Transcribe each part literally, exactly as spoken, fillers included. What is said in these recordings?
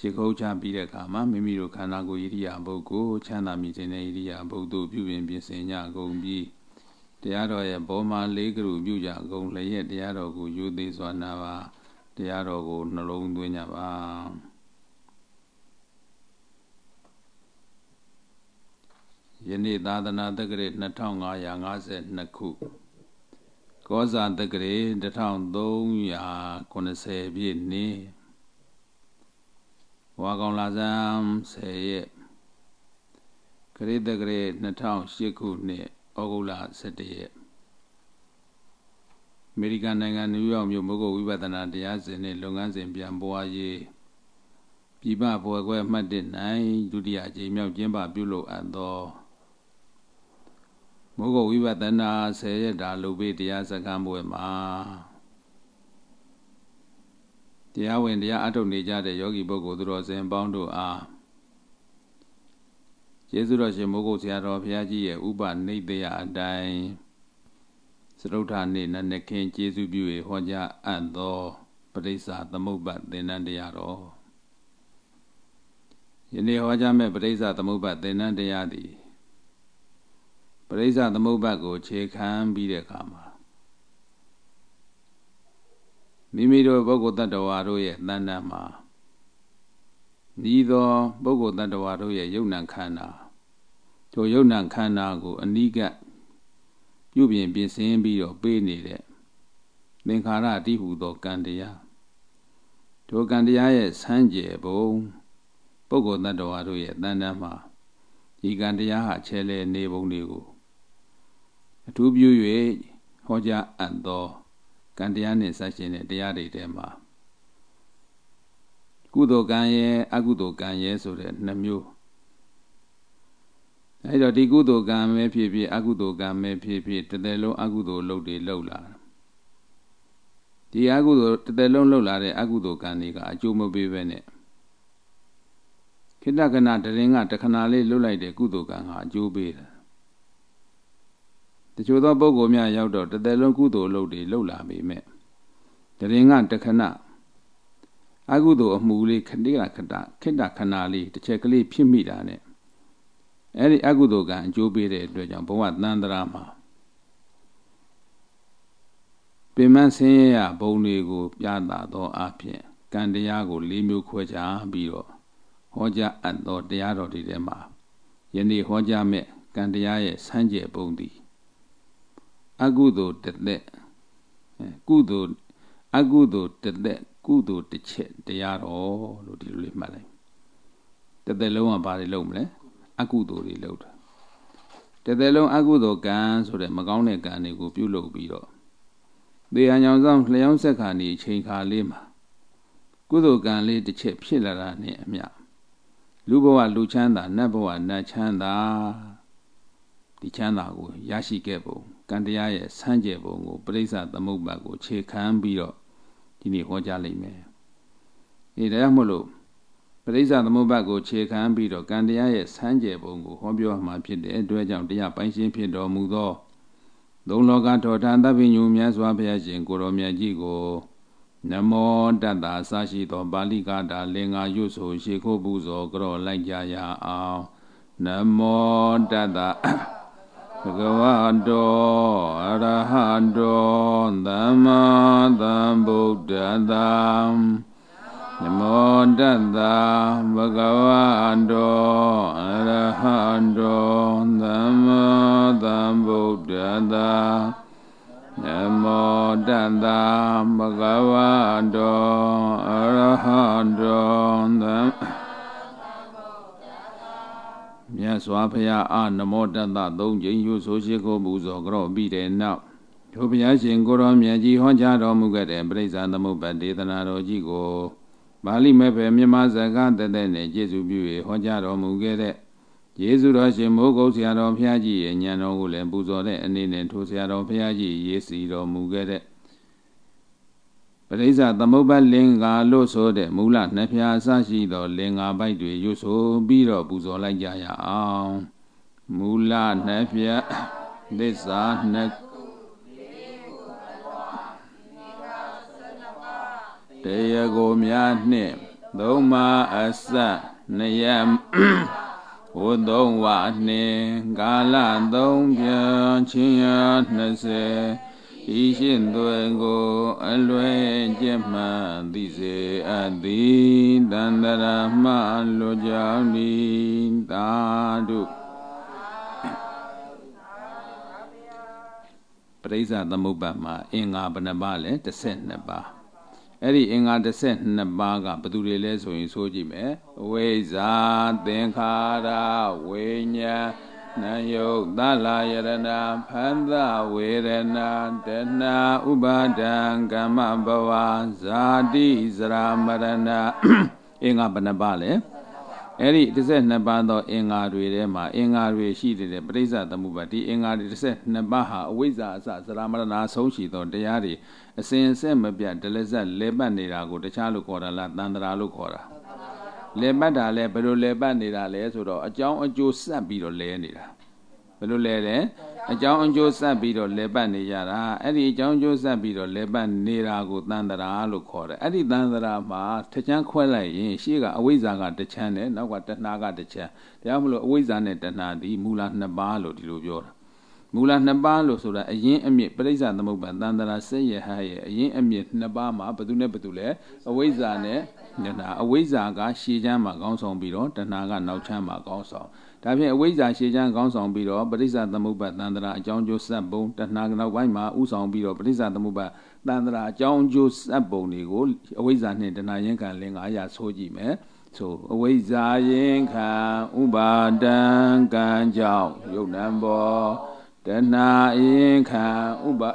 ခုချပြီးတဲ့အခါမှာမိမိတို့ခန္ဓာကိုယ်ဣရိယာပုကိုချမ်းသာမြင့်တဲ့ဣရိယာပုတို့ပြုပြင်ပြင်ဆင်ကြကုန်ပြီးတရားတော်ရဲ့ဘောမှာလေးကရုပြုကြကုန်လျက်တရားတော်ကိုယူသေးစွာနာပါတရားတော်ကိုနှလုံးသွင်းကြပါယနေ့သာသနာတက္ကရာနှစ်ထောင်ငါးရာငါးဆယ်နှစ်ခုကောဇာတက္ကရာတစ်ထောင်သုံးရာခုနှစ်ဆယ်ပြည့်နေ့ဝါကောင်လာဇန်ဆယ်ရက်ခရစ်တက္ကရာနှစ်ထောင်ရှစ်ခုနှစ်ဩဂုတ်လဆယ်တစ်ရက်အမေရိကန်နိုင်ငံနယူးယောက်မြို့မိုးကုတ်ဝိပဿနာတရားစင်နဲ့လုပ်ငန်းစဉ်ပြန်ပွားရေးပြည်ပဘွယ်ခွဲမှတ်တစ်နိုင်ဒုတိယအကြိမ်မြောက်ကျင်းပပြုလုပ်အပ်သောမိုးကုတ်ဝိပဿနာဆယ်ရက်တာလူပိတရားစခန်းပွဲမှာတရားဝင်တရားအထုတ်နေကြတဲ့ယောဂီပုဂ္ဂိုလ်သူတော်စင်ပေါင်းတို့အားကျေးဇူးတော်ရှင်မိုးကုတ်ဆရာတော်ဘုရားကြီးရဲ့ဥပနိဒေယအတိုင်းစရုဋ္ဌနေ့နနခင်ကျေးဇူးပြု၍ဟောကြားအပ်သောပရိစ္ဆာသမုပ္ပါသင်္นานတရားတော်ယနေ့ဟောကြားမဲ့ပရိစ္ဆာသမုပ္ပါသင်္นานတရားသည်ပရိစ္ဆာသမုပ္ပါကိုခြေခံပြီးတဲ့အခါမှာမိမိတို့ပုဂ္ဂိုလ်တ attva တို့ရဲ့တဏ္ဍာမှာဤသောပုဂ္ဂိုလ်တ attva တို့ရဲ့ယုံ nant ခန္ဓာတို့ယုံ nant ခန္ဓာကိုအနိကပြုပြင်ပြင်ဆင်ပြီးတော့ပေးနေတဲ့သင်္ခါရတိဟုသောကံတရားတို့ကံတရားရဲ့ဆန်းကျယ်ပုံပုဂ္ဂိုလ်တ attva တို့ရဲ့တဏ္ဍာမှာဒီကံတရားဟာချဲလဲနေပုံတွေကိုအထူးပြု၍ဟောကြားအပ်သောကံတရားနှင့်ဆက်ရှင်တဲ့တရားတွေထဲမှာကုသိုလ်ကံရဲ့အကုသိုလ်ကံရဲ့ဆိုတဲ့နှစ်မျိုးအဲဒါဒီကုသိုလ်ကံပဲဖြစ်ဖြစ်အကုသိုလ်ကံပဲဖြစ်ဖြစ်တစ်သက်လုံးအကုသိုလ်လုပ်တွေလုပ်လာဒီအကုသိုလ်တစ်သက်လုံးလုပ်လာတဲ့အကုသိုလ်ကံတွေကအကျိုးမပေးဘဲနဲ့ခိတ္တကနာတရင်ကတခဏလေးလှုပ်လိုက်တဲ့ကုသိုလ်ကံဟာအကျိုးပေးတယ်တချို့သောပုဂ္ဂိုလ်များရောက်တော့တစ်သက်လုံးကုသိုလ်လုပ်တွေလုပ်လာပေမဲ့တရင်ကတခဏအကုသိုလ်အမှုလေးခတိကခတခိတ္တခဏလေးတစ်ချက်ကလေးဖြစ်မိတာနဲ့အဲ့ဒီအကုသိုလ်ကံအကျိုးပေးတဲ့အတွက်ကြောင့်ဘဝတန်ត្រာမှာပင်မဆင်းရဲရဘုံတွေကိုပြသသောအဖြစ်ကံတရားကို၄မျိုးခွဲခြားပြီးတော့ဟောကြားအပ်သောတရားတော်တွေထဲမှာယနေ့ဟောကြားမဲ့ကံတရားရဲ့ဆန်းကျယ်ပုံသည်အကုသိုလ်တစ်သက်ကုသိုလ်အကုသိုလ်တစ်သက်ကုသိုလ်တစ်ချက်တရားတော်လို့ဒီလိုလေးမှတ်လိုက်တစ်သက်လုံးကဘာတွေလုပ်မလဲအကုသိုလ်တွေလုပ်တာတစ်သက်လုံးအကုသိုလ်ကံဆိုတဲ့မကောင်းတဲ့ကံတွေကိုပြုလုပ်ပြီးတော့သေဟံကြောင့်ဆောင်လျှောင်းဆက်ခါနေအချိန်ခါလေးမှာကုသိုလ်ကံလေးတစ်ချက်ဖြစ်လာတာနဲ့အမျှလူဘဝလူချမ်းသာနတ်ဘဝနတ်ချမ်းသာဒီချမ်းသာကိုရရှိခဲ့ပုံကံတရားရဲ့ဆန်းကျယ်ပုံကိုပရိစ္ဆာသမုပ္ပါကိုခြေခံပြီးတော့ဒီနေ့ဟောကြားလိမ့်မယ်။ဒီတရားမို့လို့ပရိစ္ဆာသမုပ္ပါကိုခြေခံပြီးတော့ကံတရားရဲ့ဆန်းကျယ်ပုံကိုဟောပြောမှာဖြစ်တဲ့အတွက်ကြောင့်တရားပိုင်းရှင်းဖြစ်တော်မူသောသုံးလောကထောထံသဗ္ဗညုမြတ်စွာဘုရားရှင်ကိုရောမြတ်ကြီးကိုနမောတတ္တာစရှိသောပါဠိကာတာလင်္ကာရွတ်ဆိုရှေခိုးပူဇော်ကြောလိုက်ကြရအောင်နမောတတ္တာဘဂဝတောအရဟတောသမ္မာသမ္ဗုဒ္ဓတ္တနမောတတ္တာဘဂဝတောအရဟတောသမ္မာသမ္ဗုဒ္ဓတ္တနမောတတ္တာဘဂဝတောအရဟတောသမ္မာမြတ်စွာဘုရားအားနမောတတ္တသုံးကြိမ်ယူဆိုရှိခိုးပူဇော်ကြောပြီးတဲ့နောက်ထိုဘုရားရှင်ကိုရောမြတ်ကြီးဟောကြားတော်မူခဲ့တဲ့ပရိစ္ဆာသမုပ္ပါဒေသနာတော်ကြီးကိုပါဠိမဲ့ပဲမြန်မာစကားတသက်နဲ့ကျေးဇူးပြု၍ဟောကြားတော်မူခဲ့တဲ့ယေရှုတော်ရှင်မိုးကုတ်ဆရာတော်ဘုရားကြီးရဲ့ဉာဏ်တော်ကိုလည်းပူဇော်တဲ့အနေနဲ့ထိုဆရာတော်ဘုရားကြီးရေးစီတော်မူခဲ့တဲ့ပရိစ္ဆာသမုပ္ပါလင်္ကာလို့ဆိုတဲ့မူလနှစ်ဖြာအစရှိသောလင်္ကာပိုက်တွေရွတ်ဆိုပြီးတော့ပူဇော်လိုက်ကြရအောင်မူလနှစ်ဖြာသစ္စာနှစ်တရားကိုများနှင့် Doma asa nayam Udongwa ne Gala Dombia Chia Nase Ishin Duengo Alwe Jema Dise Adi Dandara Malojani Dadu Praisa Damubama Inga Banabale Descendaba Eri Inga Descend Nabaga Badule Soin Sojime Weza Denkara Wenya Nayo Dala Yarana Panda Verena Dena Ubadang Gama Bawa Zadi Zara Marana Inga Banabale Eri Descend Nabando Inga Rema Inga Reshi de Brisa the Mubati Inga Descend Nabaha Wiza Zaramarana Soshi don Diari a sin Semabia Deleza Lebanira go the Chalu Kora La Dandralu Kora Lebada le Bedu Lebanira les or a John and Joe Sabido Lenira Bedu Lele a John and Joe Sabido Lebanira Eddie John Joe Sabido Lebanira go Dandralu Kora Eddie Dandra Ma Tachan Quella she got a Wizaga the channel now what the Naga the chair the Amulo Wizanet and Nadi Mula Nabalo di Lubiora Mula Nabalo so that a yin emit Presa the Muban Dandra say a yin emit Nabama Badune Badule a Wizane a Wizaga she jama gons on Biro the Naga no chama gonso Tabi a Wiza she jam gons on Biro Presa the Muba Dandra John Joseph Bone the Naga Waima Uson Biro Presa the Muba Dandra John Joseph Bonigo a Wizane the Nayanka Linga Soji me so a Wizayenka Ubadan Ganjao Yonambo Dana Inka Uba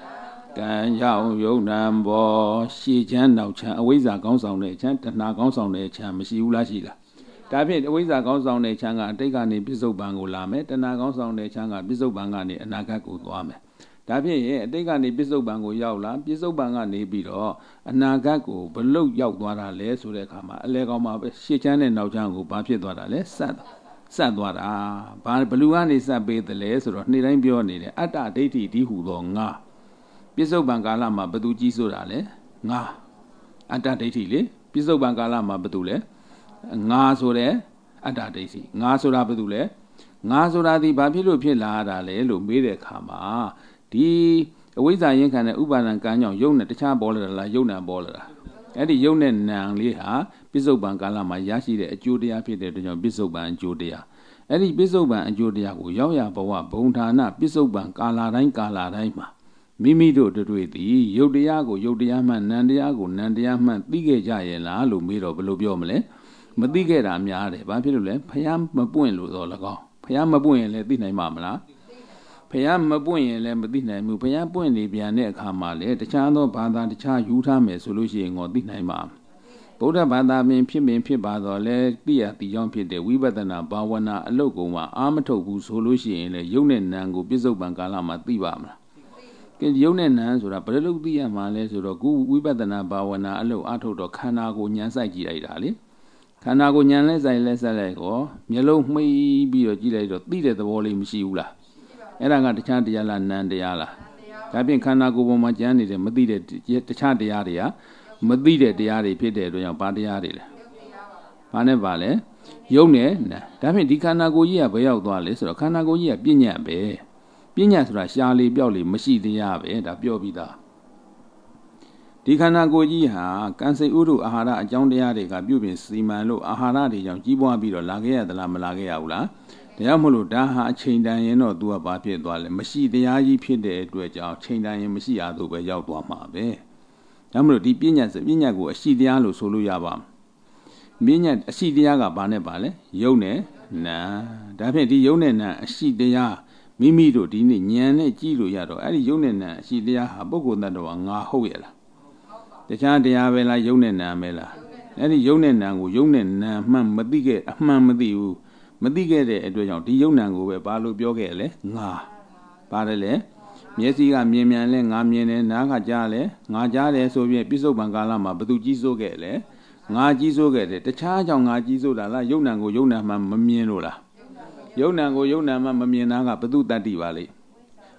Gan Yao Yo Nambo, Shi Jan Nao Chan, a Wiza Gons on the Chan, and Nagons on the Chan, Missi Ulashila. David, Wiza Gons on the Changa, take on the Bizo Bango Lame, and Nagons on the Changa, Bizo Bangani, and Nagaku Wame. David, take on the Bizo Bango Yaula, Bizo Bangani Bido, and Nagaku, below Yaudwara Les, Urekama, Legoma, Shi Chan and Nao Jango, Papi Dwara Les, Sad. Sadwara, Baluan is a bait the Les or Niran Bioni, at a deity Dihulonga. Piso Bangalama Baduji Surale, Nga, at that deity, Piso Bangalama Badule, Nga Sore, at that deity, Nga Sura Badule, Nga Sura di Babilo Pila, Lelo, Mede Kama, the Wiza Yankan Uban and Canyon, Yona, the Chabola, La Yona Bola. Eddie Yonen Nang Liha, Bizoban Galama Yashi, the Judia Peter, Bizoban Judia. Eddie Bizoban and Judia, who Yoya Bawa, Bontana, Bizoban Gala Rankala Raima. Mimido the Dwedi, Yodiago, Yodiaman, Nandiago, Nandiaman, Dige Jayela, Lumiro, Belobiomle, Madige Ramiare, Bapilule, Payam Mabuin Luzolago, Payam Mabuin, let the name Mamla. Payam Mabuin, Lamedina, Mupayam Buin, Libiane, Kamale, the Chano Bada, the Cha Utame, solution or the name Mam. Boda Bada mean Pim Pibado, let be at the young pit, the Wibadana, Bawana, Logoma, Amatobu, solution, a Yunan Nango, Bizo Bangalama, Tibam. Get Yunan Nans or a Pelu Diamales or a good Wibadana, Bawana, Alo Ato, Kanago, Nyansaki, Idali. Kanago Nyanles, I less alego, Yellow may be a gilade or Tida the volume Shiula. Era got the Chantiala Nandiala. Tapping Kanago Majani, the Madide, yet the Chantiaria, Madide diari pide to your Padiari. Panevale, Yone, Tapping the Kanago Yia Bayaudalis or Kanago Yia Pinya Bay. Pinyas Rashali, Bioli, Mashi diabe, da Biobida. The Kanago Yiha, Kanse Uru Ahara, John Diarica, Bubin, Simalo, Ahara, the young Jibo Bido, Lagea, the Lamalagea. The Amulu Daha chain down or do a papier dwell, Mashi the Aji Pide to a job, chain down Massia do by Yautwama be. Amulu di Pinas, Vinago, a Sidialo Soluyabam. Binyat, a Sidiaga Banebale, Yone, na, Dape di Yone, a Sidia, Mimido, Dini, Niane, Giro Yado, Adi Yone, Sidia, Habogo Nado, Nga Hoyela. The Chantia Vela Yone Mela. Adi Yone Nango, Yone, Mam Madige, Mamadiu. Madige de Edwin, the Yonango, Balu Biogele, Nga. Parale, Yesiga Miamian, Namian, Nagajale, Najale, Soviet Piso Bangalama, Badujizo Gele, Najizo Gele, the charge on Najizo, La Yonango, Yonama, Mamienola. Yonango, Yonama, Mamianaga, Badu Dadi Valley.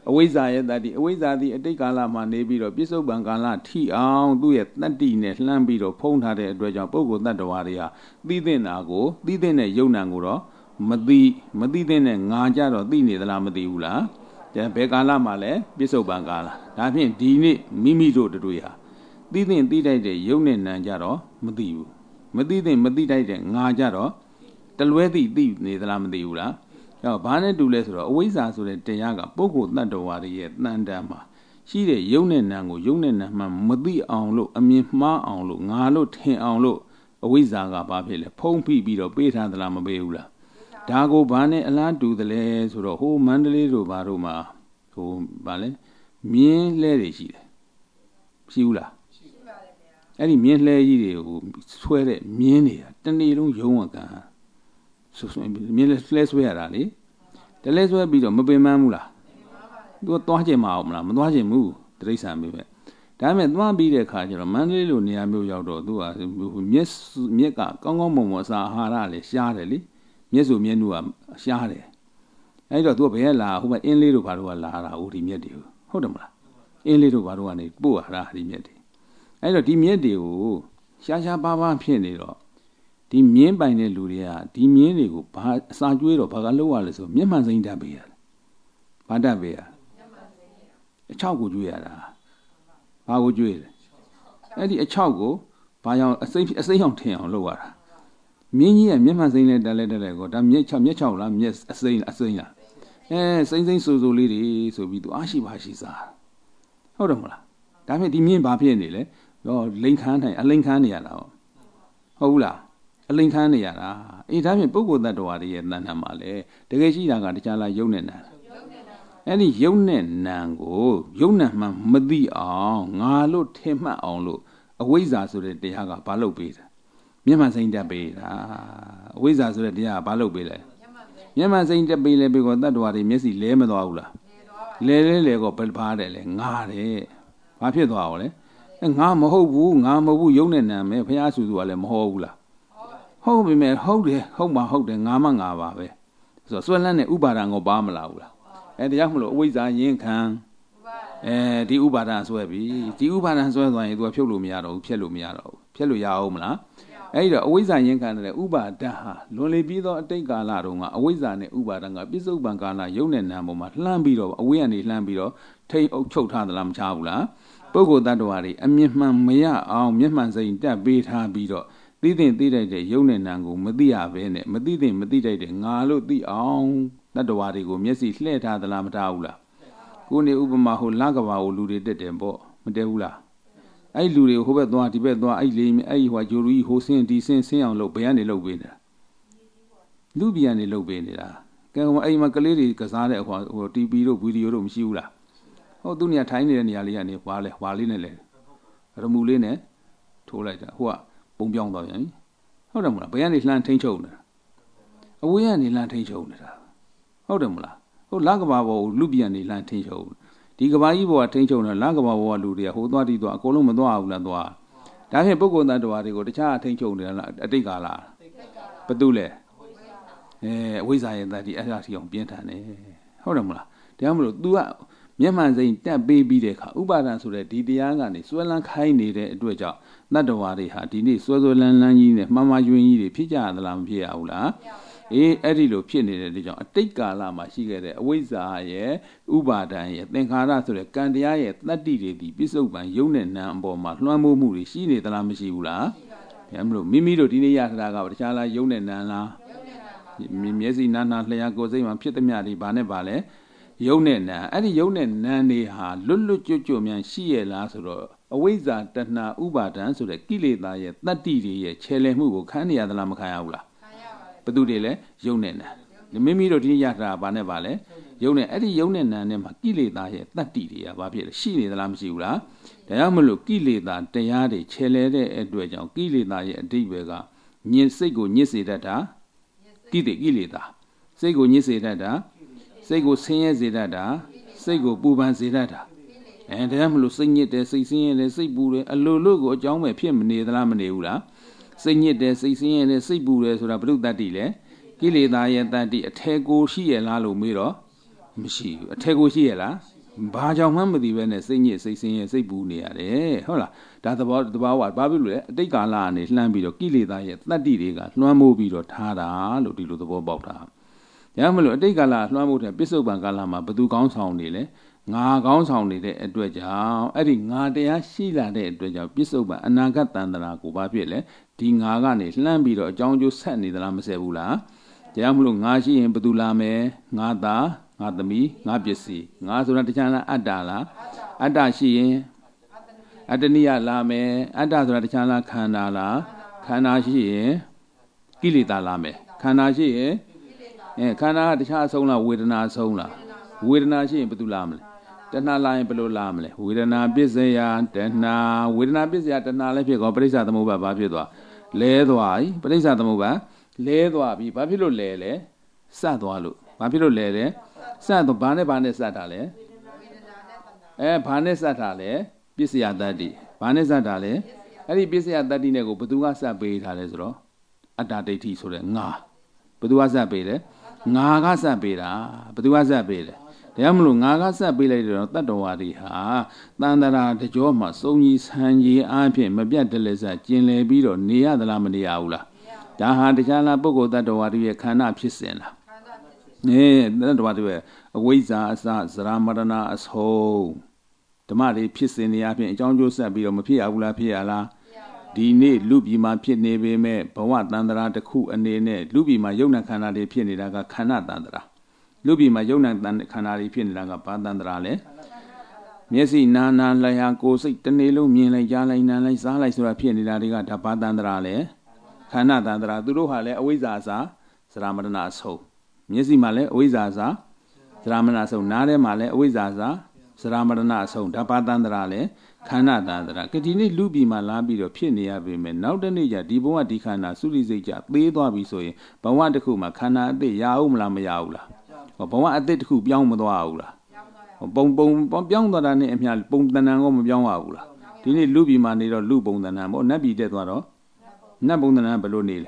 အဝိဇ္ဇာရဲ့တတ္တိအဝိဇ္ဇာသည်အတိတ်ကာလမှာနေပြီးတော့ပြစ္ဆုတ်ပံကာလထိအောင်သူ့ရဲ့တတ္တိနဲ့လှမ်းပြီးတော့ဖုံးထားတဲ့အတွက်ကြောင့်ပုဂ္ဂိုလ်တ attva တွေဟာသိတဲ့နာကိုသိတဲ့နဲ့ယုံနာကိုတော့မသိမသိတဲ့နဲ့ငါကြတော့သိနေသလားမသိဘူးလားဒါဘယ်ကာလမှာလဲပြစ္ဆုတ်ပံကာလဒါဖြင့်ဒီနေ့မိမိတို့တို့ဟာသိတဲ့သိတတ်တဲ့ယုံနဲ့နာကြတော့မသိဘူးမသိတဲ့မသိတတ်တဲ့ငါကြတော့တလွဲသိသိနေသလားမသိဘူးလားအဲ့ဘာနဲ့တူလဲဆိုတော့အဝိဇ္ဇာဆိုတဲ့တရားကပုဂ္ဂိုလ်တ attva တွေရဲ့တန်တမ်းမှာရှိတဲ့ယုံနဲ့နာကိုယုံနဲ့နာမှမသိအောင်လို့အမြင်မှားအောင်လို့ငါလို့ထင်အောင်လို့အဝိဇ္ဇာကဘာဖြစ်လဲဖုံးဖိပြီးတော့ပေးထားသလားမပေးဘူးလားဒါကိုဘာနဲ့အလားတူတယ်လဲဆိုတော့ဟိုမန္တလေးတို့ဘာတို့မှာဟိုဗာလဲမြင်းလှဲတွေရှိတယ်ရှိဘူးလားရှိပါတယ်ဗျာအဲ့ဒီမြင်းလှဲကြီးတွေကိုဆွဲတဲ့မြင်းတွေကတနေ့လုံးယုံဝကန်ဆွဆွမြင်းလှဲဆွဲရတာလေတလဲဆွဲပြီးတော့မပင်ပန်းဘူးလားသူကသွားကျင်မအောင်မလားမသွားကျင်ဘူးတိရစ္ဆာန်ပဲပဲဒါပေမဲ့သွားပြီးတဲ့အခါကျတော့မန္တလေးလိုနေရာမျိုးရောက်တော့သူကမြက်မြက်ကကောင်းကောင်းမွန်မွန်စာအာဟာရလည်းရှားတယ်လေမြက်စုမြက်နုကရှားတယ်အဲ့တော့သူကဘယ်လာဟိုမှာအင်းလေးတို့ဘာတို့ကလာတာဟိုဒီမြက်တွေဟုတ်တယ်မလားအင်းလေးတို့ဘာတို့ကနေပို့ရတာဒီမြက်တွေအဲ့တော့ဒီမြက်တွေကိုရှားရှားပါးပါးဖြစ်နေတော့ဒီမြင်းပိုင်တဲ့လူတွေကဒီမြင်းတွေကိုဘာအစာကျွေးတော့ဘာကလောက်ရလဲဆိုမျက်မှန်စိမ့်တတ်ပေးရတယ်ဘာတတ်ပေးရအချောက်ကိုကျွေးရတာဘာကိုကျွေးလဲအဲ့ဒီအချောက်ကိုဘာကြောင့်အစိမ့်အစိမ့်အောင်ထင်အောင်လုပ်ရတာမြင်းကြီးကမျက်မှန်စိမ့်နဲ့တက်လဲတက်လဲကိုဒါမျက်ချောက်မျက်ချောက်လားမျက်အစိမ့်အစိမ့်လားအဲစိမ့်စိမ့်ဆူဆူလေးတွေဆိုပြီးသူအားရှိပါရှိစားဟုတ်တယ်မလားဒါဖြင့်ဒီမြင်းဘာဖြစ်နေလဲတော့လိန်ခမ်းနိုင်အလိန်ခမ်းနေရတာဟုတ်ဟုတ်လားအလိန်ခမ်းနေရတာအေးဒါဖြင့်ပုဂ္ဂိုလ်တ attva တွေရဲ့တဏ္ဍာမှာလေတကယ်ရှိတာကတခြားလားယုံနဲ့နာအဲ့ဒီယုံနဲ့နာကိုယုံနဲ့မှမသိအောင်ငါလို့ထင်မှတ်အောင်လို့အဝိဇ္ဇာဆိုတဲ့တရားကဘာလုပ်ပေးတာမျက်မှန်စိမ့်တက်ပေးတာအဝိဇ္ဇာဆိုတဲ့တရားကဘာလုပ်ပေးလဲမျက်မှန်စိမ့်တက်ပေးလဲပြီးတော့တ attva တွေမျက်စိလဲမသွားဘူးလားလဲလဲလဲကောဘယ်ဘာတယ်လဲငါတယ်ဘာဖြစ်သွားအောင်လဲငါမဟုတ်ဘူးငါမဟုတ်ဘူးယုံနဲ့နာမယ်ဘုရားဆူဆူကလည်းမဟုတ်ဘူးလားဟုတ်ပြီမဲ့ဟုတ်တယ်ဟုတ်မှာဟုတ်တယ်ငါမှငါပါပဲဆိုတော့စွဲလန်းတဲ့ဥပါဒံကိုပါမလာဘူးလားအဲတရားမလို့အဝိဇ္ဇာယဉ်ခံအဲဒီဥပါဒံဆွဲပြီဒီဥပါဒံဆွဲသွားရင် तू ဖြုတ်လို့မရတော့ဘူးဖြက်လို့မရတော့ဘူးဖြက်လို့ရအောင်မလားအဲဒီတော့အဝိဇ္ဇာယဉ်ခံတဲ့ဥပါဒံဟာလွန်လေပြီးသောအတိတ်ကာလတုန်းကအဝိဇ္ဇာနဲ့ဥပါဒံကပြစ္ဆုတ်ပံကာလယုံနဲ့နာပေါ်မှာလှမ်းပြီးတော့အဝိယကနေလှမ်းပြီးတော့ထိတ်အုပ်ချုပ်ထားသလားမချဘူးလားပုဂ္ဂိုလ်တ attva တွေအမြင်မှန်မရအောင်မျက်မှန်စိမ့်တက်ပေးထားပြီးတော့သိတဲ့သိတတ်တဲ့ယုံနဲ့နာကိုမသိရဘဲနဲ့မသိတဲ့မသိတတ်တဲ့ငါလို့သိအောင်တ attva တွေကိုမျက်စိလှည့်ထားသလားမထားဘူးလားကိုနေဥပမာဟိုလကဘာကိုလူတွေတက်တယ်ပေါ့မတက်ဘူးလားအဲ့လူတွေဟိုဘက်သွားဒီဘက်သွားအဲ့လေအဲ့ဟိုဂျိုလူကြီးဟိုဆင်းဒီဆင်းဆင်းအောင်လုပ်ဘယ်ကနေလုပ်ပေးနေတာလူပြည်ကနေလုပ်ပေးနေတာကဲဟိုအဲ့မှာကလေးတွေကစားတဲ့ဟိုဟို တီ ဗီ တို့ဗီဒီယိုတို့မရှိဘူးလားဟိုသူနေရာထိုင်းနေတဲ့နေရာလေးကနေဟွာလဲဟွာလေးနဲ့လဲရမူလေးနဲ့ထိုးလိုက်တာဟိုကပုံပြောင်းသွားပြန်ပြီဟုတ်တယ်မလားဘယ်ကနေလှမ်းထိန်ချုပ်နေတာအဝေးကနေလှမ်းထိန်ချုပ်နေတာဟုတ်တယ်မလားဟိုလကဘာဘောလူပြည်ကနေလှမ်းထိန်ချုပ်ဒီကဘာကြီးဘောကထိန်ချုပ်နေတာလကဘာဘောကလူတွေကဟိုသွားတီးသွားအကုန်လုံးမသွားဘူးလားသွားဒါဖြင့်ပုဂ္ဂိုလ်တ attva တွေကိုတခြားထိန်ချုပ်နေတာလားအတိတ်ကာလဘယ်သူလဲအဲအဝိဇ္ဇာရဲ့တတ္တိအဲ့ဒါထီအောင်ပြင်းထန်တယ်ဟုတ်တယ်မလားတရားမလို့ तू ကမျက်မှန်စိမ့်တက်ပေးပြီးတဲ့အခါဥပါဒံဆိုတဲ့ဒီတရားကနေစွဲလန်းခိုင်းနေတဲ့အတွက်ကြောင့်တ attva တွေဟာဒီနေ့စွဲစွဲလန်းလန်းကြီးနဲ့မှားမှားယွင်းကြီးတွေဖြစ်ကြရသလားမဖြစ်ရဘူးလားအေးအဲ့ဒီလိုဖြစ်နေတဲ့အတွက်ကြောင့်အတိတ်ကာလမှာရှိခဲ့တဲ့အဝိဇ္ဇာရဲ့ဥပါဒံရဲ့သင်္ခါရဆိုတဲ့ကံတရားရဲ့တတ္တိတွေဒီပြစ္ဆုတ်ပံယုံနဲ့နာအပေါ်မှာလွှမ်းမိုးမှုတွေရှိနေသလားမရှိဘူးလားဒါမှမဟုတ်မိမိတို့ဒီနေ့ရတာကတခြားလားယုံနဲ့နာလားမျက်စိနာနာလျှာကိုယ်စိတ်မှာဖြစ်သမျှတွေဘာနဲ့ပါလဲယုံနဲ့နာအဲ့ဒီယုံနဲ့နာနေဟာလွတ်လွတ်ကျွတ်ကျွတ်များရှိရလားဆိုတော့အဝိဇ္ဇာတဏှာဥပါဒံဆိုတဲ့ကိလေသာရဲ့တတ္တိတွေရဲ့ခြေလည်မှုကိုခံနေရသလားမခံရဘူးလားခံရပါတယ်ဘယ်သူတွေလဲယုံနဲ့နာမိမိတို့ဒီနေ့ရတာဘာနဲ့ပါလဲယုံနဲ့အဲ့ဒီယုံနဲ့နာနဲ့မှာကိလေသာရဲ့တတ္တိတွေကဘာဖြစ်လဲရှိနေသလားမရှိဘူးလားဒါကြောင့်မလို့ကိလေသာတရားတွေခြေလည်တဲ့အတွက်ကြောင့်ကိလေသာရဲ့အဓိပ္ပာယ်ကညစ်စိတ်ကိုညစ်စေတတ်တာကိလေကိလေသာစိတ်ကိုညစ်စေတတ်တာစိတ်ကိုဆင်းရဲစေတတ်တာစိတ်ကိုပူပန်စေတတ်တာအဲဒါမှမလို့စိတ်ညစ်တယ်စိတ်ဆင်းရဲတယ်စိတ်ပူတယ်အလိုလိုကိုအကြောင်းပဲဖြစ်မနေသလားမနေဘူးလားစိတ်ညစ်တယ်စိတ်ဆင်းရဲတယ်စိတ်ပူတယ်ဆိုတာဘုရုတ္တတိလဲကိလေသာရဲ့တတ္တိအထေကိုရှိရလားလို့မေးတော့မရှိဘူးအထေကိုရှိရလားဘာကြောင့်မှမသိပဲနဲ့စိတ်ညစ်စိတ်ဆင်းရဲစိတ်ပူနေရတယ်ဟုတ်လားဒါသဘောတဘာဝဘာဖြစ်လို့လဲအတိတ်ကာလကနေလှမ်းပြီးတော့ကိလေသာရဲ့တတ္တိတွေကလွှမ်းမိုးပြီးတော့ထားတာလို့ဒီလိုသဘောပေါက်တာဒါမှမလို့အတိတ်ကာလလွှမ်းမိုးတဲ့ပစ္စုပန်ကာလမှာဘသူကောင်းဆောင်နေလဲငါကောင်းဆောင်နေတဲ့အတွက်ကြောင့်အဲ့ဒီငါတရားရှိလာတဲ့အတွက်ကြောင့်ပစ္စုပန်အနာဂတ်တန်တရာကိုဘာဖြစ်လဲဒီငါကနေလှမ်းပြီးတော့အကြောင်းကျိုးဆက်နေသလားမဆက်ဘူးလားဒါမှမလို့ငါရှိရင်ဘသူလာမယ်ငါသားငါသမီးငါပစ္စည်းငါဆိုတာတခြားလားအတ္တလားအတ္တရှိရင်အတ္တနိယလာမယ်အတ္တဆိုတာတခြားလားခန္ဓာလားခန္ဓာရှိရင်ကိလေသာလာမယ်ခန္ဓာရှိရင်အဲခန္ဓာကတခြားအဆုံးလားဝေဒနာအဆုံးလားဝေဒနာရှိရင်ဘယ်သူလာမလဲတဏှာလာရင်ဘယ်လိုလာမလဲဝေဒနာပစ္စယတဏှာဝေဒနာပစ္စယတဏှာလည်းဖြစ်ကောပရိစ္ဆသမုပ္ပါဘာဖြစ်သွားလဲသွားပြီပရိစ္ဆသမုပ္ပါလဲသွားပြီဘာဖြစ်လို့လဲလဲစသွားလို့ဘာဖြစ်လို့လဲလဲစတော့ဘာနဲ့ဘာနဲ့စတာလဲအဲဘာနဲ့စတာလဲပစ္စယတတ္တိဘာနဲ့စတာလဲအဲ့ဒီပစ္စယတတ္တိနဲ့ကိုဘသူကစပေးထားလဲဆိုတော့အတ္တဒိဋ္ဌိဆိုတဲ့ငါဘသူကစပေးတယ်ငါကစပေးတာဘသူကစပေးတယ်ဒါမှမဟုတ်ငါကစပေးလိုက်တော့တတ္တဝါတွေဟာတန်တရာတကြောမှာစုံကြီးဆန်းကြီးအားဖြင့်မပြတ်တလဲစကျင်လည်ပြီးတော့နေရသလားမနေရဘူးလားဒါဟာတရားလားပုဂ္ဂိုလ်တတ္တဝါတွေရဲ့ခန္ဓာဖြစ်စဉ်လားနေတတ္တဝါတွေရဲ့အဝိဇ္ဇာအစဇရာမရဏအဆုံးဓမ္မတွေဖြစ်စဉ်နေအပြင်အကြောင်းကျိုးဆက်ပြီးတော့မဖြစ်ရဘူးလားဖြစ်ရလားဒီနေ့လူပြည်မှာဖြစ်နေပေမဲ့ဘဝတန်တရာတစ်ခုအနေနဲ့လူပြည်မှာယုံနာခန္ဓာတွေဖြစ်နေတာကခန္ဓာတန်တရာလူပြည်မှာယုံနာခန္ဓာတွေဖြစ်နေတာကဘာတန်တရာလဲမျက်စိနာနာလျှာကိုယ်စိတ်တနေ့လုံးမြင်လိုက်ကြားလိုက်နားလိုက်စားလိုက်ဆိုတာဖြစ်နေတာတွေကဒါဘာတန်တရာလဲခန္ဓာတန်တရာသူတို့ဟာလည်းအဝိဇ္ဇာအစဇရာမရဏအဆုံးမျက်စိမှာလည်းအဝိဇ္ဇာအစဇရာမရဏအဆုံးနားထဲမှာလည်းအဝိဇ္ဇာအစဇရာမရဏအဆုံးဒါဘာတန်တရာလဲခန္ဓာတန်တရာကဒီနေ့လူပြည်မှာလာပြီးတော့ဖြစ်နေရပေမဲ့နောက်တနေ့ကျဒီဘဝဒီခန္ဓာသုရိစိတ်ကြသေးသွားပြီဆိုရင်ဘဝတစ်ခုမှာခန္ဓာအသစ်ရအောင်မလားမရဘူးလားဘဝအသစ်တစ်ခုပြောင်းမသွားဘူးလားပုံပုံပြောင်းသွားတာနဲ့အမျှပုံတဏ္ဍာကိုမပြောင်းရဘူးလားဒီနေ့လူပြည်မှာနေတော့လူပုံတဏ္ဍာပေါ့နတ်ပြည်တက်သွားတော့နတ်ပုံတဏ္ဍာဘယ်လိုနေလဲ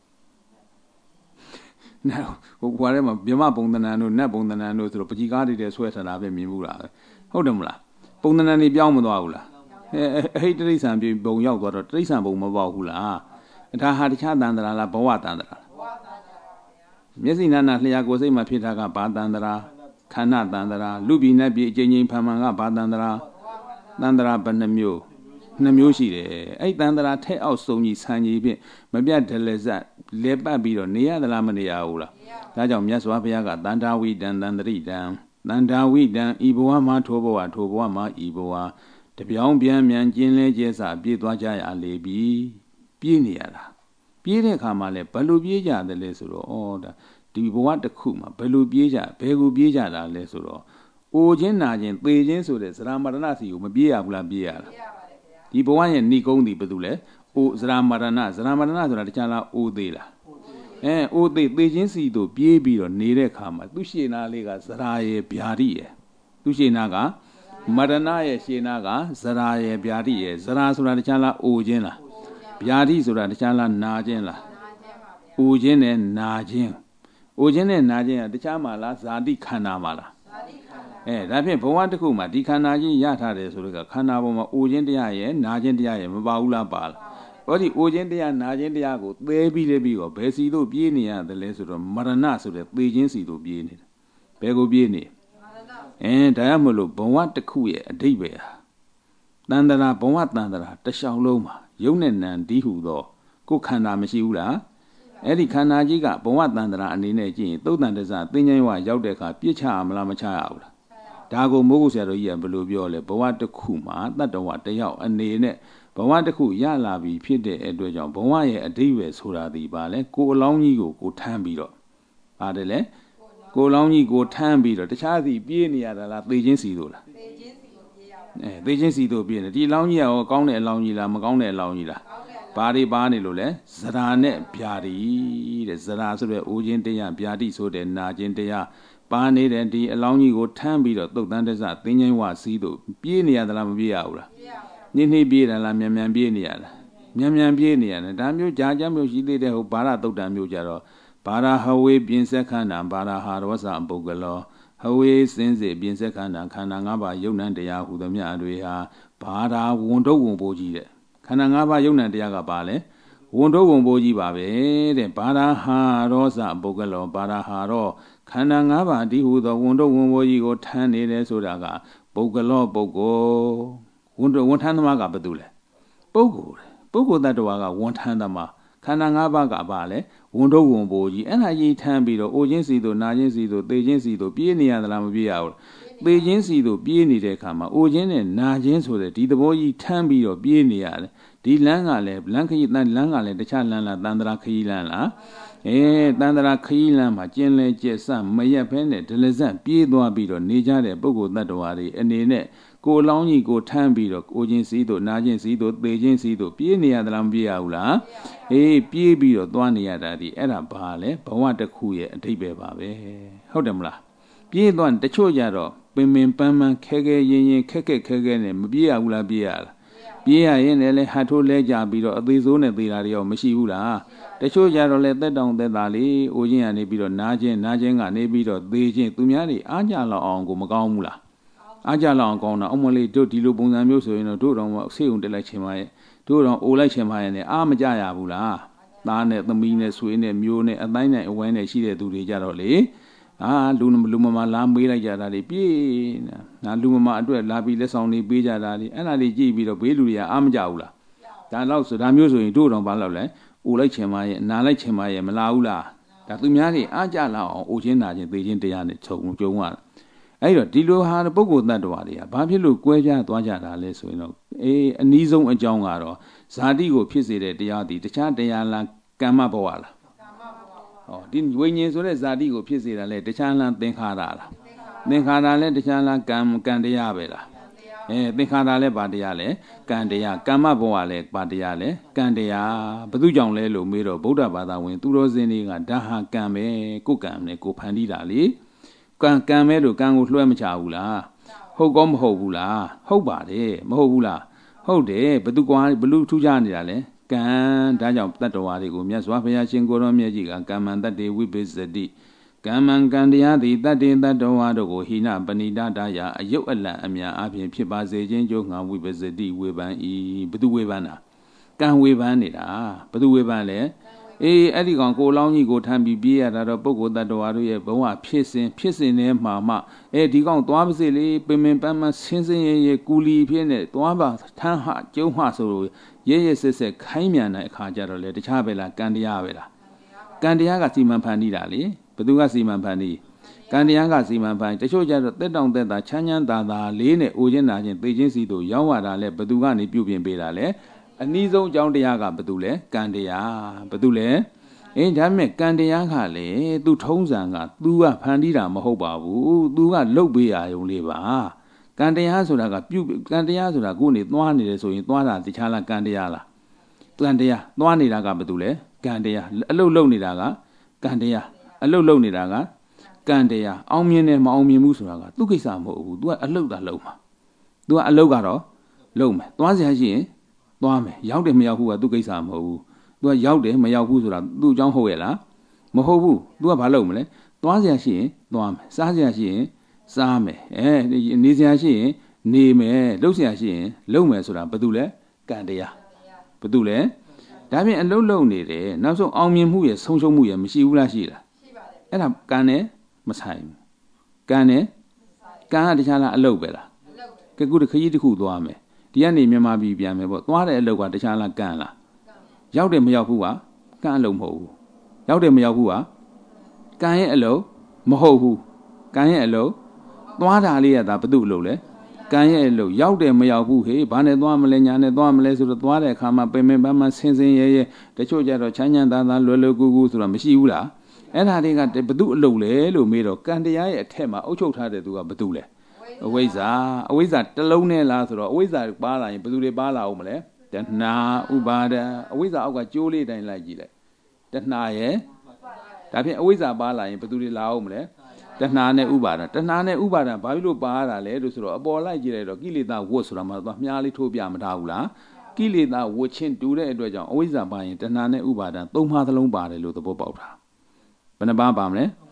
နော်ဟိုဘွားထဲမှာမြမပုံတဏ္ဍာတို့နတ်ပုံတဏ္ဍာတို့ဆိုတော့ပကြီကားတွေတည်းဆွဲထားတာပဲမြင်ဘူးလားဟုတ်တယ်မလားပုံတဏ္ဍာနေပြောင်းမသွားဘူးလားအဲအဟိတတိဆံပြေဘုံရောက်သွားတော့တိရစ္ဆာန်ဘုံမပေါက်ဘူးလားဒါဟာတခြားတန်တရာလားဘဝတန်တရာမျက်စိနာနာလျှာကိုယ်စိတ်မှာဖြစ်တာကဘာတန်တရာခန္ဓာတန်တရာလူပြည်နဲ့ပြည်အကျဉ်းချင်းဖန်မှန်ကဘာတန်တရာတန်တရာဘယ်နှမျိုးနှမျိုးရှိတယ်အဲ့တန်တရာထဲအောက်စုံကြီးဆန်းကြီးဖြင့်မပြတ်ဒလဇတ်လဲပတ်ပြီးတော့နေရသလားမနေရဘူးလားဒါကြောင့်မြတ်စွာဘုရားကတန်တာဝိတံတန်တရိတံတန်တာဝိတံဤဘဝမှာထိုဘဝထိုဘဝမှာဤဘဝတပြောင်းပြန်မြန်ကျင်းလဲကျဲစာပြေးသွားကြရလေပြီပြေးနေရတာပြေးတဲ့အခါမှာလဲဘယ်လိုပြေးကြတယ်လဲဆိုတော့ဩဒါဒီဘဝတစ်ခုမှာဘယ်လိုပြေးကြဘယ်ကိုပြေးကြတာလဲဆိုတော့အိုခြင်းနာခြင်းသေခြင်းဆိုတဲ့ဇရာမရဏစီကိုမပြေးရဘူးလားပြေးရလားဒီဘဝရဲ့ဏိကုံးဒီဘယ်သူလဲအိုဇရာမရဏဇရာမရဏဆိုတာတခြားလားအိုသေးလားအဲအိုသေးသေခြင်းစီတို့ပြေးပြီးတော့နေတဲ့အခါမှာသူရှေနာလေးကဇရာရဲ့ဗျာတိရဲ့သူရှေနာကမရဏရဲ့ရှေနာကဇရာရဲ့ဗျာတိရဲ့ဇရာဆိုတာတခြားလားအိုခြင်းလားဗျာတိဆိုတာတခြားလားနာခြင်းလားအိုခြင်းနဲ့နာခြင်းအိုခြင်းနဲ့နာခြင်းကတခြားမှာလားဇာတိခန္ဓာမှာလားအဲဒါဖြင့်ဘဝတစ်ခုမှာဒီခန္ဓာကြီးရထားတယ်ဆိုတော့ခန္ဓာပေါ်မှာအိုခြင်းတရားရဲ့နာခြင်းတရားရဲ့မပါဘူးလားပါလားဟောဒီအိုခြင်းတရားနာခြင်းတရားကိုသဲပြီးလေပြီးတော့ဘယ်စီတို့ပြေးနေရတယ်လဲဆိုတော့မရဏဆိုတဲ့သေခြင်းစီတို့ပြေးနေတယ်ဘယ်ကိုပြေးနေအဲဒါရမလို့ဘဝတစ်ခုရဲ့အဓိပ္ပာယ်ဟာတန်တရာဘဝတန်တရာတစ်လျှောက်လုံးမှာယုံနဲ့နံဒီဟုသောကိုယ်ခန္ဓာမရှိဘူးလားအဲ့ဒီခန္ဓာကြီးကဘဝတန်တရာအနေနဲ့ကြည့်ရင်သုတ်တန်တစသင်္ချိုင်းဝရောက်တဲ့အခါပြစ်ချရမလားမချရဘူးလားဒါကိုမိုးကုဆရာတော်ကြီးကဘယ်လိုပြောလဲဘဝတစ်ခုမှာတတ္တဝတယောက်အနေနဲ့ဘဝတစ်ခုရလာပြီဖြစ်တဲ့အတွက်ကြောင့်ဘဝရဲ့အဓိပ္ပာယ်ဆိုတာဒီပါလဲကိုယ်အလောင်းကြီးကိုကိုထမ်းပြီးတော့ပါတယ်လေကိုယ်အလောင်းကြီးကိုထမ်းပြီးတော့တခြားစီပြေးနေရတာလားသေခြင်းစီတို့လားသေခြင်းစီကိုပြေးရပါအဲသေခြင်းစီတို့ပြေးနေဒီအလောင်းကြီးရောကောင်းတဲ့အလောင်းကြီးလားမကောင်းတဲ့အလောင်းကြီးလားဘာတွေပါနေလို့လဲဇရာနဲ့ဗျာတိတဲ့ဇရာဆိုတဲ့အိုးခြင်းတရားဗျာတိဆိုတဲ့နာခြင်းတရားပါနေတဲ့ဒီအလောင်းကြီးကိုထမ်းပြီးတော့သုတ်တန်တစသင်္ချိုင်းဝစီးတို့ပြေးနေရသလားမပြေးရဘူးလားနှိမ့်နှိမ့်ပြေးတယ်လားမြန်မြန်ပြေးနေရလားမြန်မြန်ပြေးနေရတယ်ဒါမျိုးကြာကြမျိုးရှိသေးတဲ့ဟိုဘာရသုတ်တံမျိုးကြတော့ဘာရဟဝေပြင်ဆက်ခန္ဓာဘာရဟာရောစပုဂ္ဂလောဟ Hawaii since a being second and Kanangaba Yonandia who the Miadria Bada Wondo Womboji. Kanangaba Yonandia Bale Wondo Womboji Babe, the Bada Ha Rosa Bogalo, Bada Haro, Kanangaba di who the Wondo Womboji go tan it as Odaga, Bogalo Bogo, Wondo Wontanamaga Badule. Bogo, Bogo that waga won't handama. Kanangaba Gabale, Wondo Womboji, and I ye tambido, Ojensi do, Najensi do, Dejensi do, Pieni and Lamabia. Dejensi do, Pieni de Kama, Ojen and Najens with the Didaboyi tambido, Pienial, Di Langale, Blanky Langale, the Chalana, Dandra Kilana, eh, Dandra Kilama, Genle Jesam, Maya Pene, Telezan, Piedo Abido, Nija de Bogo Nadawari, and Nene. Go longy go tambido, Ojensido, Najensido, Dejensido, Pieni and Lambiaula, eh, Piebido, Duania daddy, Era Bale, Bawata Kuye, and Tibe Babe. Hodemla. Piedon, the Chojaro, Bimin Pama, Kege, Yen, Keke, Kege, Biaula Bial. Bia in Ele Hato Leja Bido, the zone Dilario, Meshiula. The Chojaro let that down the Dali, Ojen and Ebido, Najen, Najen and Ebido, Dejen, Tumiari, Anjala on Gomagamula. Ajala gonna only do Dilubun and Muso in a do on soon the Lachimai, do on Olachimai and the Armajaya Bula. None the meanest win a mune and nine when she did do the Jaroli. Ah, Lunum Lumama Lambila Jarali P. Now Lumama do a labi less only Bijari and I G B of Beluria Amjaula. That also the Muso in do on Balole, Olachimai, Nalachimai, Malaula. That Lumiari Ajala or Ojena, the Jintian, so Joan. I don't deal how the book that waria. Babilu, Quaja, Dwaja, less we know. A Nizo and John Aro, Sadigo Pizzi, the Yadi, the Chadayala, Gamma Boala. Oh, didn't win years or Sadigo Pizzi, the Chala, then Harala. Then Harale, the Chala, Gam Candiabela. Eh, the Harale Badiale, Candia, Gamma Boale, Badiale, Candia, Badujan Lelo, Miro, Buddha Bada, when two Rosini, Daha Game, Kukam, Kupandidali. Camedo can with Luamichaula. Hogom Hobula, Hobade, Mohula, Hode, Baduguan, Blue to Jandiale, Can, Dajam, Tatawarigo, Miaswapia, Chingoro Magic, Gaman that day we base the D. Gaman Gandiadi, that day that Dowadogo, Hina, Banida Daya, a Yola, Amia, Api, Pibaze, Janjo, we base the D, Weban, E, Baduwebana. Can we ban it? Ah, Baduwebale. Eh, Edigon go long go time be at a book that do a boa piercing, piercing name, mamma. Eh, Digon Dwabsili, Bimin Bama, Sinsin ye coolie piene, Dwaba, Tanha, Joe Hasso, ye says a Kaimian Kajarole, the Chabela, Gandiavela. Gandiaga Siman Pandidali, Baduga Siman Pandi. Gandiaga Siman Pand, the show that down there that Chanyan Dada, Lene, Ujena, Agency to Yawada, Badugani, Pubian Bedale. Nizo John Diaga Badule, Gandia, Badule, ain't I make Gandiaga le, do Tozanga, do a Pandida Mahobabu, do a Lobia Oliva. Gandiazulaga, Gandiazula, Guni, Noani, so in Noana, the Chala Gandiala. Gandia, Noani Laga Badule, Gandia, a low lonely daga, Gandia, a low lonely daga, Gandia, Omien and Maomi Musuraga, Lukisamo, do a low da loma. Do a logaro, Lome, Dwazi. Dwame, Yaude Mayahu, do Gaisamo, do a Yaude Mayahu, do John Hoela, Mohobu, do a Palomele, Dwazia she, Dwam, Sazia she, Same, eh, Nizia she, Name, Lucia she, Lome Sura, Badule, Gandia, Badule, Dami and low low near, now so Omian Muya, social Muya, Mishula Shila. And up Gane, Masheim. Gane, Ganadichala Alobella. Good Kayiku Dwame. The enemy may be beyond but what a look at the Chala Gala. Yaude Mayahua, Galomo. Yaude Mayahua, Gaye Elo, Mohohu, Gaye Elo, Dwada Alia da Badulole, Gaye Elo, Yaude Mayahu, he, Bane Dwamelanian, Dwamles to the Dwada, Kama, Pemema, Sense, the Choja, China, Dana, Lolo, Gugu, to the Mishula, and I think at the Badulole, Lumiro, Candia, a Tema, Ocho Tade to a Badule. Always are, always at the lone last or always at Bala and Badule Bala Omele, that na Ubada, always out got Julie than like Gile. That na eh? That always are Bala and Badule La Omele, that Nane Ubada, that Nane Ubada, Babilu Bala, led us a ball like Gile or Gilida was Rama, Miali Tobia Madaula, Gilida watching to the Edwaja, always are buying the Nane Ubada, don't have the long body, little Bobota. Banabamle?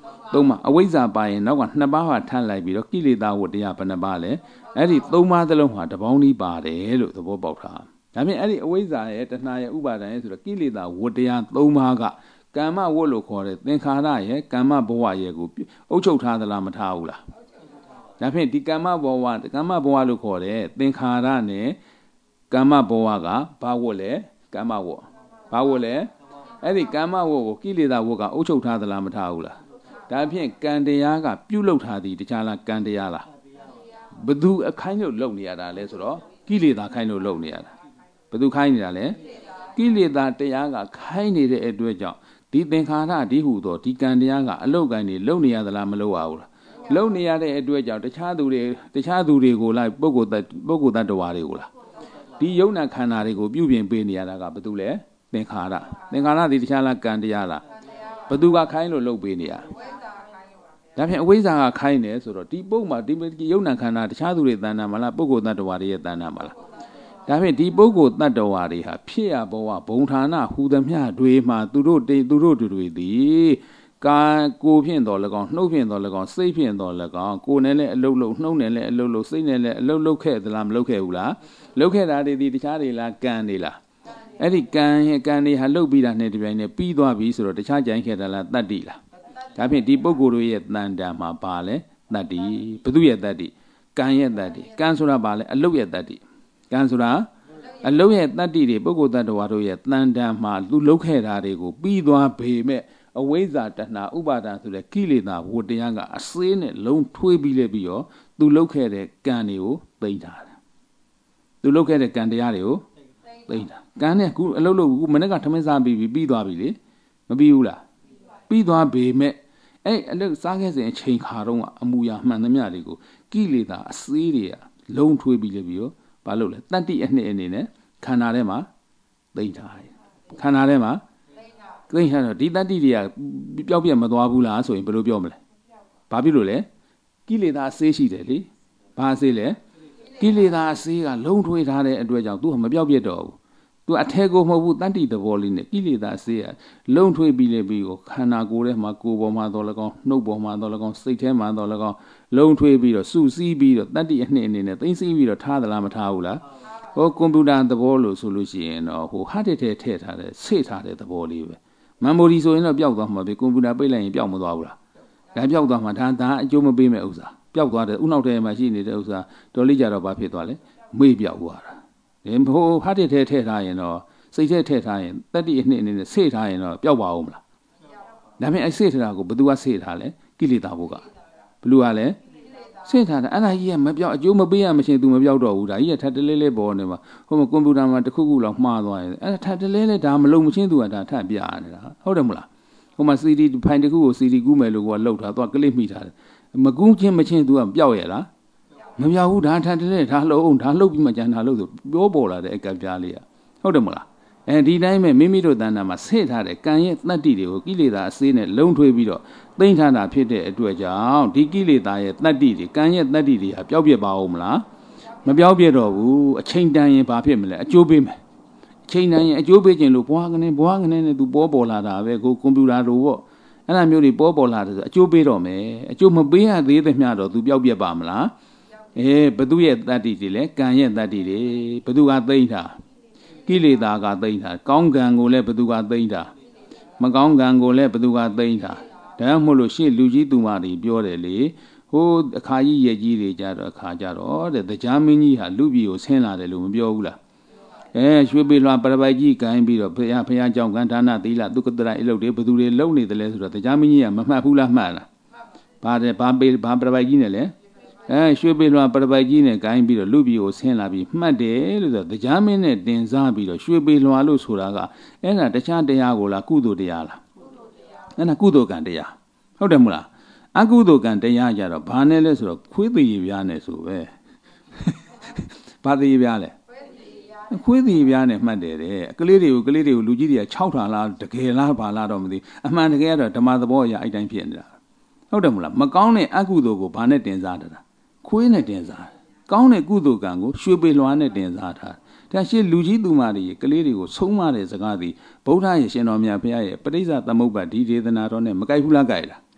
သုံးပါအဝိဇ္ဇာပါရင်နောက်ကနှစ်ပါးဟာထပ်လိုက်ပြီးတော့ကိလေသာဝတ္တရားဘယ်နှပါလဲအဲ့ဒီသုံးပါးသလုံးဟာတပေါင်းကြီးပါတယ်လို့သဘောပေါက်တာဒါဖြင့်အဲ့ဒီအဝိဇ္ဇာရဲ့တဏှာရဲ့ဥပါဒံရဲ့ဆိုတော့ကိလေသာဝတ္တရားသုံးပါးကကမ္မဝတ်လို့ခေါ်တဲ့သင်္ခါရရဲ့ကမ္မဘဝရဲ့ကိုအုပ်ချုပ်ထားသလားမထားဘူးလားဒါဖြင့်ဒီကမ္မဘဝကမ္မဘဝလို့ခေါ်တဲ့သင်္ခါရနဲ့ကမ္မဘဝကဘာဝတ်လဲကမ္မဝတ်ဘာဝတ်လဲအဲ့ဒီကမ္မဝတ်ကိုကိလေသာဝတ်ကအုပ်ချုပ်ထားသလားမထားဘူးလားဒါဖြင့်ကံတရားကပြုလုပ်ထားသည်တခြားလားကံတရားလားဘသူအခိုင်းလို့လုပ်နေရတာလဲဆိုတော့ကိလေသာခိုင်းလို့လုပ်နေရတာဘသူခိုင်းနေတာလဲကိလေသာတရားကခိုင်းနေတဲ့အတွက်ကြောင့်ဒီသင်္ခါရဒီဟုသောဒီကံတရားကအလုတ်ကိုင်းနေလုပ်နေရသလားမလုပ်ရဘူးလားလုပ်နေရတဲ့အတွက်ကြောင့်တခြားသူတွေတခြားသူတွေကိုလိုက်ပုဂ္ဂိုလ်တပုဂ္ဂိုလ်တ attva တွေကိုလားဒီယုံနာခန္ဓာတွေကိုပြုပြင်ပေးနေရတာကဘသူလဲသင်္ခါရသင်္ခါရဒီတခြားလားကံတရားလားဘသူကခိုင်းလို့လုပ်ပေးနေရဒါဖြင့်အဝိဇ္ဇာကခိုင်းတယ်ဆိုတော့ဒီပုံမှာဒီယုံနာခန္ဓာတခြားသူတွေတဏ္ဍာမလားပုဂ္ဂိုလ်တ attva တွေရဲ့တဏ္ဍာမလားဒါဖြင့်ဒီပုဂ္ဂိုလ်တ attva တွေဟာဖြစ်ရဘဝဘုံဌာနဟူသမျှတွေမှာသူတို့တေသူတို့တွေသည်ကာကိုဖြင့်တော်၎င်းနှုတ်ဖြင့်တော်၎င်းစိတ်ဖြင့်တော်၎င်းကိုယ်နဲ့လည်းအလုတ်လုတ်နှုတ်နဲ့လည်းအလုတ်လုတ်စိတ်နဲ့လည်းအလုတ်လုတ်ခဲ့သလားမလုတ်ခဲ့ဘူးလားလုတ်ခဲ့တာတွေဒီတခြားတွေလားကံတွေလားအဲ့ဒီကံရဲ့ကံတွေဟာလုတ်ပြီးတာနဲ့တပြိုင်နက်ပြီးသွားပြီဆိုတော့တခြားကြိုင်ခဲ့တာလားတတ္တိလားဒါဖြင့်ဒီပုဂ္ဂိုလ်တို့ရဲ့တန်တန်မှာပါလဲတတ္တိဘုသူရဲ့တတ္တိကံရဲ့တတ္တိကံဆိုတာပါလဲအလုတ်ရဲ့တတ္တိကံဆိုတာအလုတ်ရဲ့တတ္တိတွေပုဂ္ဂိုလ်တ attva တို့ရဲ့တန်တန်မှာသူလုတ်ခဲ့တာတွေကိုပြီးသွားပေမဲ့အဝိဇ္ဇာတဏှာဥပါဒံဆိုတဲ့ကိလေသာဝတ္တရားကအစေးနဲ့လုံးထွေးပြီးလဲပြီးတော့သူလုတ်ခဲ့တဲ့ကံတွေကိုသိမ့်ထားတယ်သူလုတ်ခဲ့တဲ့ကံတရားတွေကိုသိမ့်တာကံနဲ့ခုအလုတ်လို့ခုမနေ့ကထမင်းစားပြီးပြီးသွားပြီလေမပြီးဘူးလားပြီးသွားပေမဲ့အဲ့အလုတ်စားခဲ့စဉ်အချိန်ခါတော့အမူအရာမှန်သမျှတွေကိုကိလေသာအစေးတွေကလုံးထွေးပြီးလဲပြီးတော့ဘာလို့လဲတတ္တိအနှစ်အနေနဲ့ခန္ဓာထဲမှာသိမ့်ထားတယ်ခန္ဓာထဲမှာသိမ့်ထားတော့ဒီတတ္တိတွေကပျောက်ပြတ်မသွားဘူးလားဆိုရင်ဘယ်လိုပြောမလဲဘာဖြစ်လို့လဲကိလေသာအစေးရှိတယ်လေဘာအစေးလဲကိလေသာအစေးကလုံးထွေးထားတဲ့အတွက်ကြောင့်သူကမပျောက်ပြတ်တော့ဘူးသူအထဲကိုမဟုတ်ဘူးတတ္တိသဘောလေးနဲ့ကိလေသာအစေးကလုံးထွေးပြီးလေပြီးကိုခန္ဓာကိုယ်ထဲမှာကိုယ်ပေါ်မှာတော့၎င်းနှုတ်ပေါ်မှာတော့၎င်းစိတ်ထဲမှာတော့၎င်းလုံးထွေးပြီးတော့စုစည်းပြီးတော့တတ္တိအနှစ်အနေနဲ့သိမ့်စည်းပြီးတော့ထားသလားမထားဘူးလားဟိုကွန်ပျူတာသဘောလို့ဆိုလို့ရှိရင်တော့ဟို hard disk ထဲထည့်ထားတဲ့ဆိတ်ထားတဲ့သဘောလေးပဲမမ်မိုရီဆိုရင်တော့ပျောက်သွားမှာပဲကွန်ပျူတာပိတ်လိုက်ရင်ပျောက်မသွားဘူးလားဒါပျောက်သွားမှာဒါဒါအကျိုးမပေးမဲ့ဥစ္စာပျောက်သွားတယ်ဥနောက်ထဲမှာရှိနေတဲ့ဥစ္စာတော်လေးကြတော့ဘာဖြစ်သွားလဲမေ့ပျောက်သွားတာဒီဟို hard disk ထဲထည့်ထားရင်တော့စိတ်ထဲထည့်ထားရင်တတ္တိအနှစ်အနေနဲ့ဆိတ်ထားရင်တော့ပျောက်ပါဦးမလားဒါပေမဲ့အဲ့ဆိတ်ထားတာကိုဘယ်သူကဆိတ်ထားလဲကိလေသာဘုကဘလူကလည်းဆိတ်ထားတာအဲ့ဒါကြီးကမပြောက်အကျိုးမပေးရမချင်းသူမပြောက်တော့ဘူးဒါကြီးကထပ်တလဲလဲပေါ်နေမှာဟိုမှာကွန်ပျူတာမှာတစ်ခုခုလောက်မှားသွားရင်အဲ့ဒါထပ်တလဲလဲဒါမလုံမချင်းသူကဒါထပ်ပြနေတာဟုတ်တယ်မလားဟိုမှာ စီ ဒီ ဖိုင်တစ်ခုကို စီ ဒီ ကူးမယ်လို့ကလှုပ်ထားသွားကလစ်မိထားတယ်မကူးချင်းမချင်းသူကပျောက်ရလားမပြောက်ဘူးဒါထပ်တလဲဒါလှုပ်အောင်ဒါလှုပ်ပြီးမှကျန်တာလှုပ်ဆိုပြောပေါ်လာတဲ့အကပ်ပြားလေးကဟုတ်တယ်မလားအဲဒီတိုင်းပဲမိမိတို့တဏ္ဍာမှာဆိတ်ထားတဲ့ကံရဲ့တတ္တိတွေကိုကိလေသာအစေးနဲ့လုံးထွေးပြီးတော့သိမ့်ထားတာဖြစ်တဲ့အတွက်ကြောင့်ဒီကိလေသာရဲ့တတ္တိတွေကံရဲ့တတ္တိတွေဟာပျောက်ပြက်ပါဦးမလားမပျောက်ပြက်တော့ဘူးအချိန်တန်ရင်ဘာဖြစ်မလဲအကျိုးပေးမယ်အချိန်တန်ရင်အကျိုးပေးခြင်းလို့ဘွားကနေဘွားကနေနဲ့သူပေါ်ပေါ်လာတာပဲကိုကွန်ပျူတာလိုပေါ့အဲ့ဒါမျိုးတွေပေါ်ပေါ်လာတယ်ဆိုအကျိုးပေးတော့မယ်အကျိုးမပေးရသေးတဲ့မျှတော့သူပျောက်ပြက်ပါမလားအေးဘသူရဲ့တတ္တိတွေလဲကံရဲ့တတ္တိတွေဘသူကသိမ့်တာကိလေသာကသိမ့်တာကောင်းကံကိုလည်းဘသူကသိမ့်တာမကောင်းကံကိုလည်းဘသူကသိမ့်တာဒါမှမဟုတ်လို့ရှေ့လူကြီးသူမတွေပြောတယ်လေဟိုအခါကြီးရဲ့ကြီးတွေကြတော့အခါကြတော့တဲ့တရားမင်းကြီးဟာလူပြည်ကိုဆင်းလာတယ်လို့မပြောဘူးလားအဲရွှေပေလွှာပရပိုက်ကြီးကိုင်းပြီးတော့ဘုရားဘုရားကြောင့်ကံဒါနသီလသုခတရအလုပ်တွေဘသူတွေလုပ်နေတယ်လဲဆိုတော့တရားမင်းကြီးကမမှတ်ဘူးလားမှတ်လားဘာတဲ့ဘာပေဘာပရပိုက်ကြီးနဲ့လဲအဲရွှေပေလွှာပရပိုက်ကြီးနဲ့ကိုင်းပြီးတော့လူပြည်ကိုဆင်းလာပြီးမှတ်တယ်လို့ဆိုတော့တရားမင်းနဲ့တင်စားပြီးတော့ရွှေပေလွှာလို့ဆိုတာကအဲ့ဒါတခြားတရားကိုလားကုသိုလ်တရားလားအဲ့ဒါကုသိုလ်ကံတရားဟုတ်တယ်မလားအကုသိုလ်ကံတရားကြတော့ဘာနဲ့လဲဆိုတော့ခွေးသေးပြားနဲ့ဆိုပဲဘာသေးပြားလဲခွေးသေးပြားနဲ့မှတ်တယ်တဲ့အကလေးတွေကိုကလေးတွေကိုလူကြီးတွေကခြောက်ထာလားတကယ်လားဘာလားတော့မသိအမှန်တကယ်ကတော့ဓမ္မသဘောအရာအဲ့တိုင်းဖြစ်နေတာဟုတ်တယ်မလားမကောင်းတဲ့အကုသိုလ်ကိုဘာနဲ့တင်စားတာခွေးနဲ့တင်စားကောင်းတဲ့ကုသိုလ်ကံကိုရွှေပေလွှာနဲ့တင်စားထားဒါရှိလူကြီးသူမတွေကလေးတွေကိုဆုံးမတဲ့စကားသည်ဗုဒ္ဓရဲ့ရှင်တော်မြတ်ဘုရားရဲ့ပရိစ္ဆသမုပ္ပါဒ်ဒီဒေသနာတော်နဲ့မကိုက်ဘူးလားကိုက်လား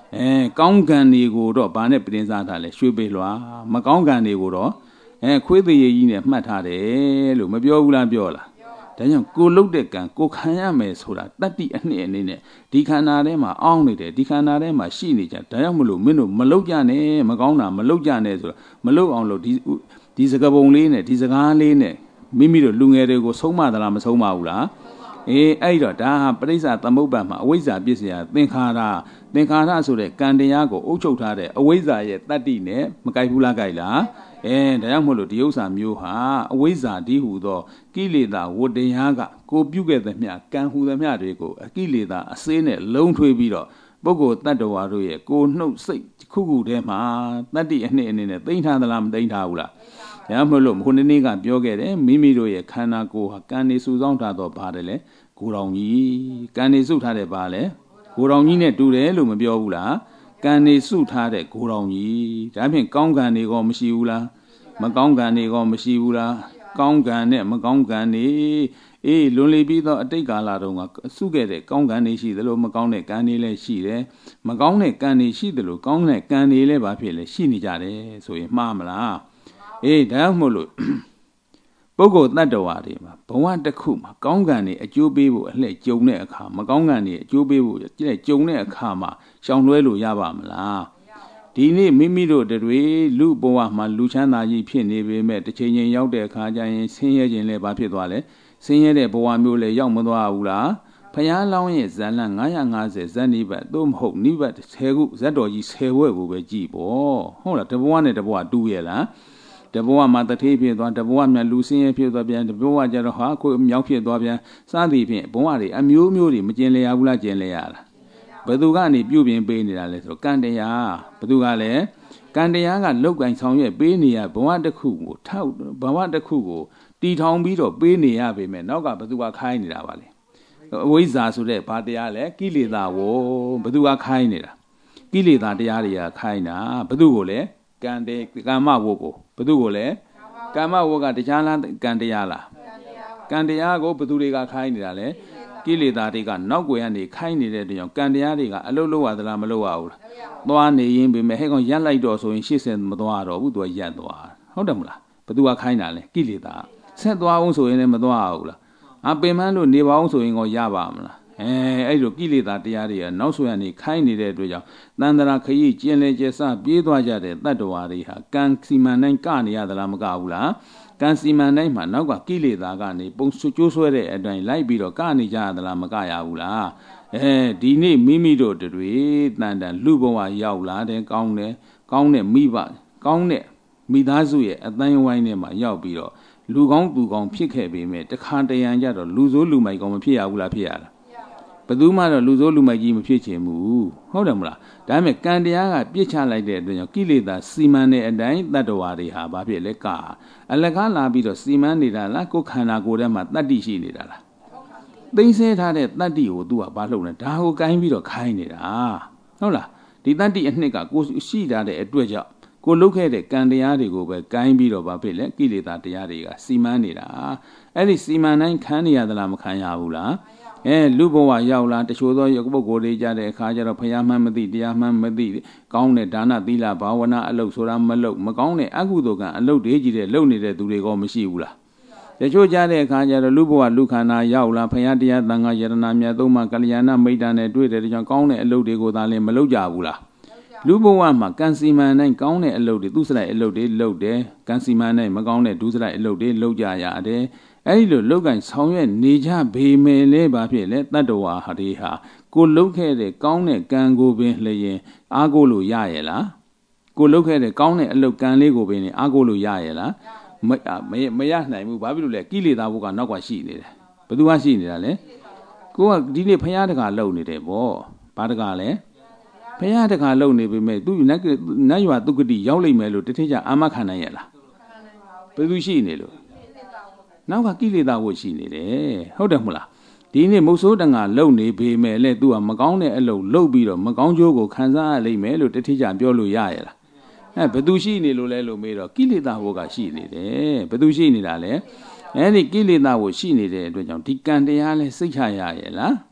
အဲကောင်းကံတွေကိုတော့ဘာနဲ့ပြင်စားထားလဲရွှေပေလွှာမကောင်းကံတွေကိုတော့အဲခွေးသေးကြီးနဲ့မှတ်ထားတယ်လို့မပြောဘူးလားပြောလားဒါကြောင့်ကိုလုတ်တဲ့ကံကိုခံရမယ်ဆိုတာတတ္တိအနှစ်အနေနဲ့ဒီခန္ဓာထဲမှာအောင်းနေတယ်ဒီခန္ဓာထဲမှာရှိနေကြဒါကြောင့်မလို့မင်းတို့မလုတ်ကြနဲ့မကောင်းတာမလုတ်ကြနဲ့ဆိုတော့မလုတ်အောင်လို့ဒီဒီစကားပုံလေးနဲ့ဒီစကားလေးနဲ့မိမိတို့လူငယ်တွေကိုဆုံးမသလားမဆုံးမဘူးလားအေးအဲ့တော့ဒါဟာပရိစ္ဆာသမုပ္ပါမှာအဝိဇ္ဇာပစ္စယသင်္ခါရသင်္ခါရဆိုတဲ့ကံတရားကိုအုပ်ချုပ်ထားတဲ့အဝိဇ္ဇာရဲ့တတ္တိနဲ့မကိုက်ဘူးလားကိုက်လားအဲဒါကြောင့်မို့လို့ဒီဥစ္စာမျိုးဟာအဝိဇ္ဇာဒီဟူသောကိလေသာဝတ္တရားကကိုပြုခဲ့သမျှကံဟူသမျှတွေကိုအကိလေသာအစေးနဲ့လုံးထွေးပြီးတော့ပုဂ္ဂိုလ်တ attva တို့ရဲ့ကိုနှုတ်စိတ်ခုခုထဲမှာတတ္တိအနှစ်အနေနဲ့သိမ့်ထားသလားမသိမ့်ထားဘူးလားဒါမှမဟုတ်လို့ခုနေ့နေ့ကပြောခဲ့တယ်မိမိတို့ရဲ့ခန္ဓာကိုယ်ဟာကံနေစုဆောင်ထားတော့ပါတယ်လေကိုယ်တော်ကြီးကံနေစုထားတယ်ပါလေကိုယ်တော်ကြီးနဲ့တူတယ်လို့မပြောဘူးလားကံနေစုထားတဲ့ကိုယ်တော်ကြီးဒါဖြင့်ကောင်းကံတွေကောမရှိဘူးလားမကောင်းကံတွေကောမရှိဘူးလားကောင်းကံနဲ့မကောင်းကံတွေအေးလွန်လေပြီးတော့အတိတ်ကာလတုန်းကစုခဲ့တဲ့ကောင်းကံတွေရှိသလိုမကောင်းတဲ့ကံတွေလည်းရှိတယ်မကောင်းတဲ့ကံတွေရှိသလိုကောင်းတဲ့ကံတွေလည်းဘာဖြစ်လဲရှိနေကြတယ်ဆိုရင်မှားမလားအေးဒါမှမဟုတ်လို့ပုဂ္ဂိုလ်တ attva တွေမှာဘဝတစ်ခုမှာကောင်းကံတွေအကျိုးပေးဖို့အလှည့်ကြုံတဲ့အခါမကောင်းကံတွေအကျိုးပေးဖို့ကြည့်ကြုံတဲ့အခါမှာရှောင်လွှဲလို့ရပါမလားဒီနေ့မိမိတို့တွေလူဘဝမှာလူချမ်းသာကြီးဖြစ်နေပေမဲ့တစ်ချိန်ချိန်ရောက်တဲ့အခါကျရင်ဆင်းရဲခြင်းလည်းဘာဖြစ်သွားလဲဆင်းရဲတဲ့ဘဝမျိုးလည်းရောက်မသွားဘူးလားဖယားလောင်းရဲ့ဇာလန်ငါးရာငါးဆယ်ဇန်နိဗ္ဗာန်သို့မဟုတ်နိဗ္ဗာန်ဆယ်ခုဇတ်တော်ကြီးဆယ်ဘွဲ့ကိုပဲကြည်ပေါ့ဟုတ်လားတဘဝနဲ့တဘဝတူရဲ့လားတဘဝမှာတထေးဖြစ်သွားတဘဝမြတ်လူစင်းရဲဖြစ်သွားပြန်တဘဝကျတော့ဟာကိုမြောက်ဖြစ်သွားပြန်စသည်ဖြင့်ဘဝတွေအမျိုးမျိုးတွေမကျင်လည်ရဘူးလားကျင်လည်ရလားဘယ်သူကနေပြုပြင်ပေးနေတာလဲဆိုတော့ကံတရားဘယ်သူကလဲကံတရားကလောက်ကင်ဆောင်ရွက်ပေးနေရဘဝတစ်ခုကိုထောက်ဘဝတစ်ခုကိုတီထောင်ပြီးတော့ပေးနေရပေမဲ့နောက်ကဘယ်သူကခိုင်းနေတာပါလဲအဝိဇ္ဇာဆိုတဲ့ဘာတရားလဲကိလေသာဝဘယ်သူကခိုင်းနေတာကိလေသာတရားတွေကခိုင်းတာဘယ်သူကိုလဲကံတေကာမဝကိုဘယ်သူကိုလဲကာမဝကတရားလားကံတရားလားကံတရားကိုဘယ်သူတွေကခိုင်းနေတာလဲကိလေသာတွေကနောက်ွယ်ကနေခိုင်းနေတဲ့တကြောင်ကံတရားတွေကအလုတ်လို့ရသလားမလို့ရဘူးလားသွားနေရင်ပဲဟဲ့ကောင်ရက်လိုက်တော့ဆိုရင်ရှေ့ဆက်မသွားတော့ဘူးသူကရက်သွားဟုတ်တယ်မလားဘယ်သူကခိုင်းတာလဲကိလေသာဆက်သွားအောင်ဆိုရင်လည်းမသွားဘူးလားအပင်မန်းလို့နေပါအောင်ဆိုရင်ကောရပါမလားအဲအဲ့လိုကိလေသာတရားတွေကနောက်ဆွေကနေခိုင်းနေတဲ့အတွက်ကြောင့်တန်တရာခရီးကျင်လေကျဆပြေးသွားကြတဲ့တတ္တဝါတွေဟာကံစီမံတိုင်းကနေရသလားမကဘူးလားကံစီမံတိုင်းမှာနောက်ကကိလေသာကနေပုံကျိုးဆွဲတဲ့အတိုင်းလိုက်ပြီးတော့ကနေကြရသလားမကရဘူးလားအဲဒီနေ့မိမိတို့တွေတန်တန်လူဘဝရောက်လာတယ်ကောင်းတယ်ကောင်းတဲ့မိဘကောင်းတဲ့မိသားစုရဲ့အတိုင်းဝိုင်းထဲမှာရောက်ပြီးတော့လူကောင်းသူကောင်းဖြစ်ခဲ့ပေမဲ့တခါတရံကြတော့လူဆိုးလူမိုက်ကောင်းမဖြစ်ရဘူးလားဖြစ်ရလားဘယ်သူမှတော့လူဆိုးလူမိုက်ကြီးမဖြစ်ချင်ဘူးဟုတ်တယ်မလားဒါပေမဲ့ကံတရားကပြစ်ချလိုက်တဲ့အတွက်ကြောင့်ကိလေသာစီမံတဲ့အတိုင်းတတ္တဝါတွေဟာဘာဖြစ်လဲကအလကားလာပြီးတော့စီမံနေတာလားကိုယ်ခန္ဓာကိုယ်ထဲမှာတတ္တိရှိနေတာလားသိမ့်ဆဲထားတဲ့တတ္တိကို तू ကဘာလုပ်လဲဒါကိုကိုင်းပြီးတော့ခိုင်းနေတာဟုတ်လားဒီတတ္တိအနှစ်ကကိုရှိထားတဲ့အတွက်ကြောင့်ကိုလုတ်ခဲ့တဲ့ကံတရားတွေကိုပဲကိုင်းပြီးတော့ဘာဖြစ်လဲကိလေသာတရားတွေကစီမံနေတာအဲ့ဒီစီမံတိုင်းခံနေရသလားမခံရဘူးလားအဲလူဘဝရောက်လာတချို့သောပုဂ္ဂိုလ်တွေကြတဲ့အခါကျတော့ဘုရားမှန်မသိတရားမှန်မသိကောင်းတဲ့ဒါနသီလဘာဝနာအလုပ်ဆိုတာမလုပ်မကောင်းတဲ့အကုသိုလ်ကံအလုပ်တွေကြီးတဲ့လုပ်နေတဲ့သူတွေကမရှိဘူးလားတချို့ကြတဲ့အခါကျတော့လူဘဝလူခန္ဓာရောက်လာဘုရားတရားသံဃာယရဏမြတ်သုံးပါးကလျာဏမိတ်တန်နဲ့တွေ့တဲ့ကြောင့်ကောင်းတဲ့အလုပ်တွေကိုသာလည်းမလုပ်ကြဘူးလားလူဘဝမှာကံစီမံတိုင်းကောင်းတဲ့အလုပ်တွေသူစရိုက်အလုပ်တွေလုပ်တယ်ကံစီမံတိုင်းမကောင်းတဲ့ဒုစရိုက်အလုပ်တွေလုပ်ကြရတယ်အဲ့ဒီလိုလောက်ကင်ဆောင်ရွက်နေကြပေမဲ့လည်းဘာဖြစ်လဲတတ္တဝါဟာတွေဟာကိုလှုပ်ခဲ့တဲ့ကောင်းတဲ့ကံကိုပင်လျင်အားကိုးလို့ရရဲ့လားကိုလှုပ်ခဲ့တဲ့ကောင်းတဲ့အလုပ်ကံလေးကိုပင်အားကိုးလို့ရရဲ့လားမမရနိုင်ဘူးဘာဖြစ်လို့လဲကိလေသာဘုကနောက်ကရှိနေတယ်ဘယ်သူကရှိနေတာလဲကိုကဒီနေ့ဖျားတကာလှုပ်နေတယ်ဗောဘာတကာလဲဖျားတကာလှုပ်နေပေမဲ့သူနတ်နတ်ရွာတုကတိရောက်လိမ့်မယ်လို့တထည့်ချအာမခံနိုင်ရဲ့လားဘယ်သူရှိနေလို့နောက်ကကိလေသာဝတ်ရှိနေတယ်ဟုတ်တယ်မလားဒီနေ့မုတ်ဆိုးတန်ကလုံနေပေမဲ့လည်း तू ကမကောင်းတဲ့အလုပ်လုပ်ပြီးတော့မကောင်းကျိုးကိုခံစားရလိမ့်မယ်လို့တတိကျပြောလို့ရရလားအဲဘယ်သူရှိနေလို့လဲလို့မေးတော့ကိလေသာဝတ်ကရှိနေတယ်ဘယ်သူရှိနေတာလဲအဲဒီကိလေသာဝတ်ရှိနေတဲ့အတွက်ကြောင့်ဒီကံတရားလဲစိတ်ချရရဲ့လား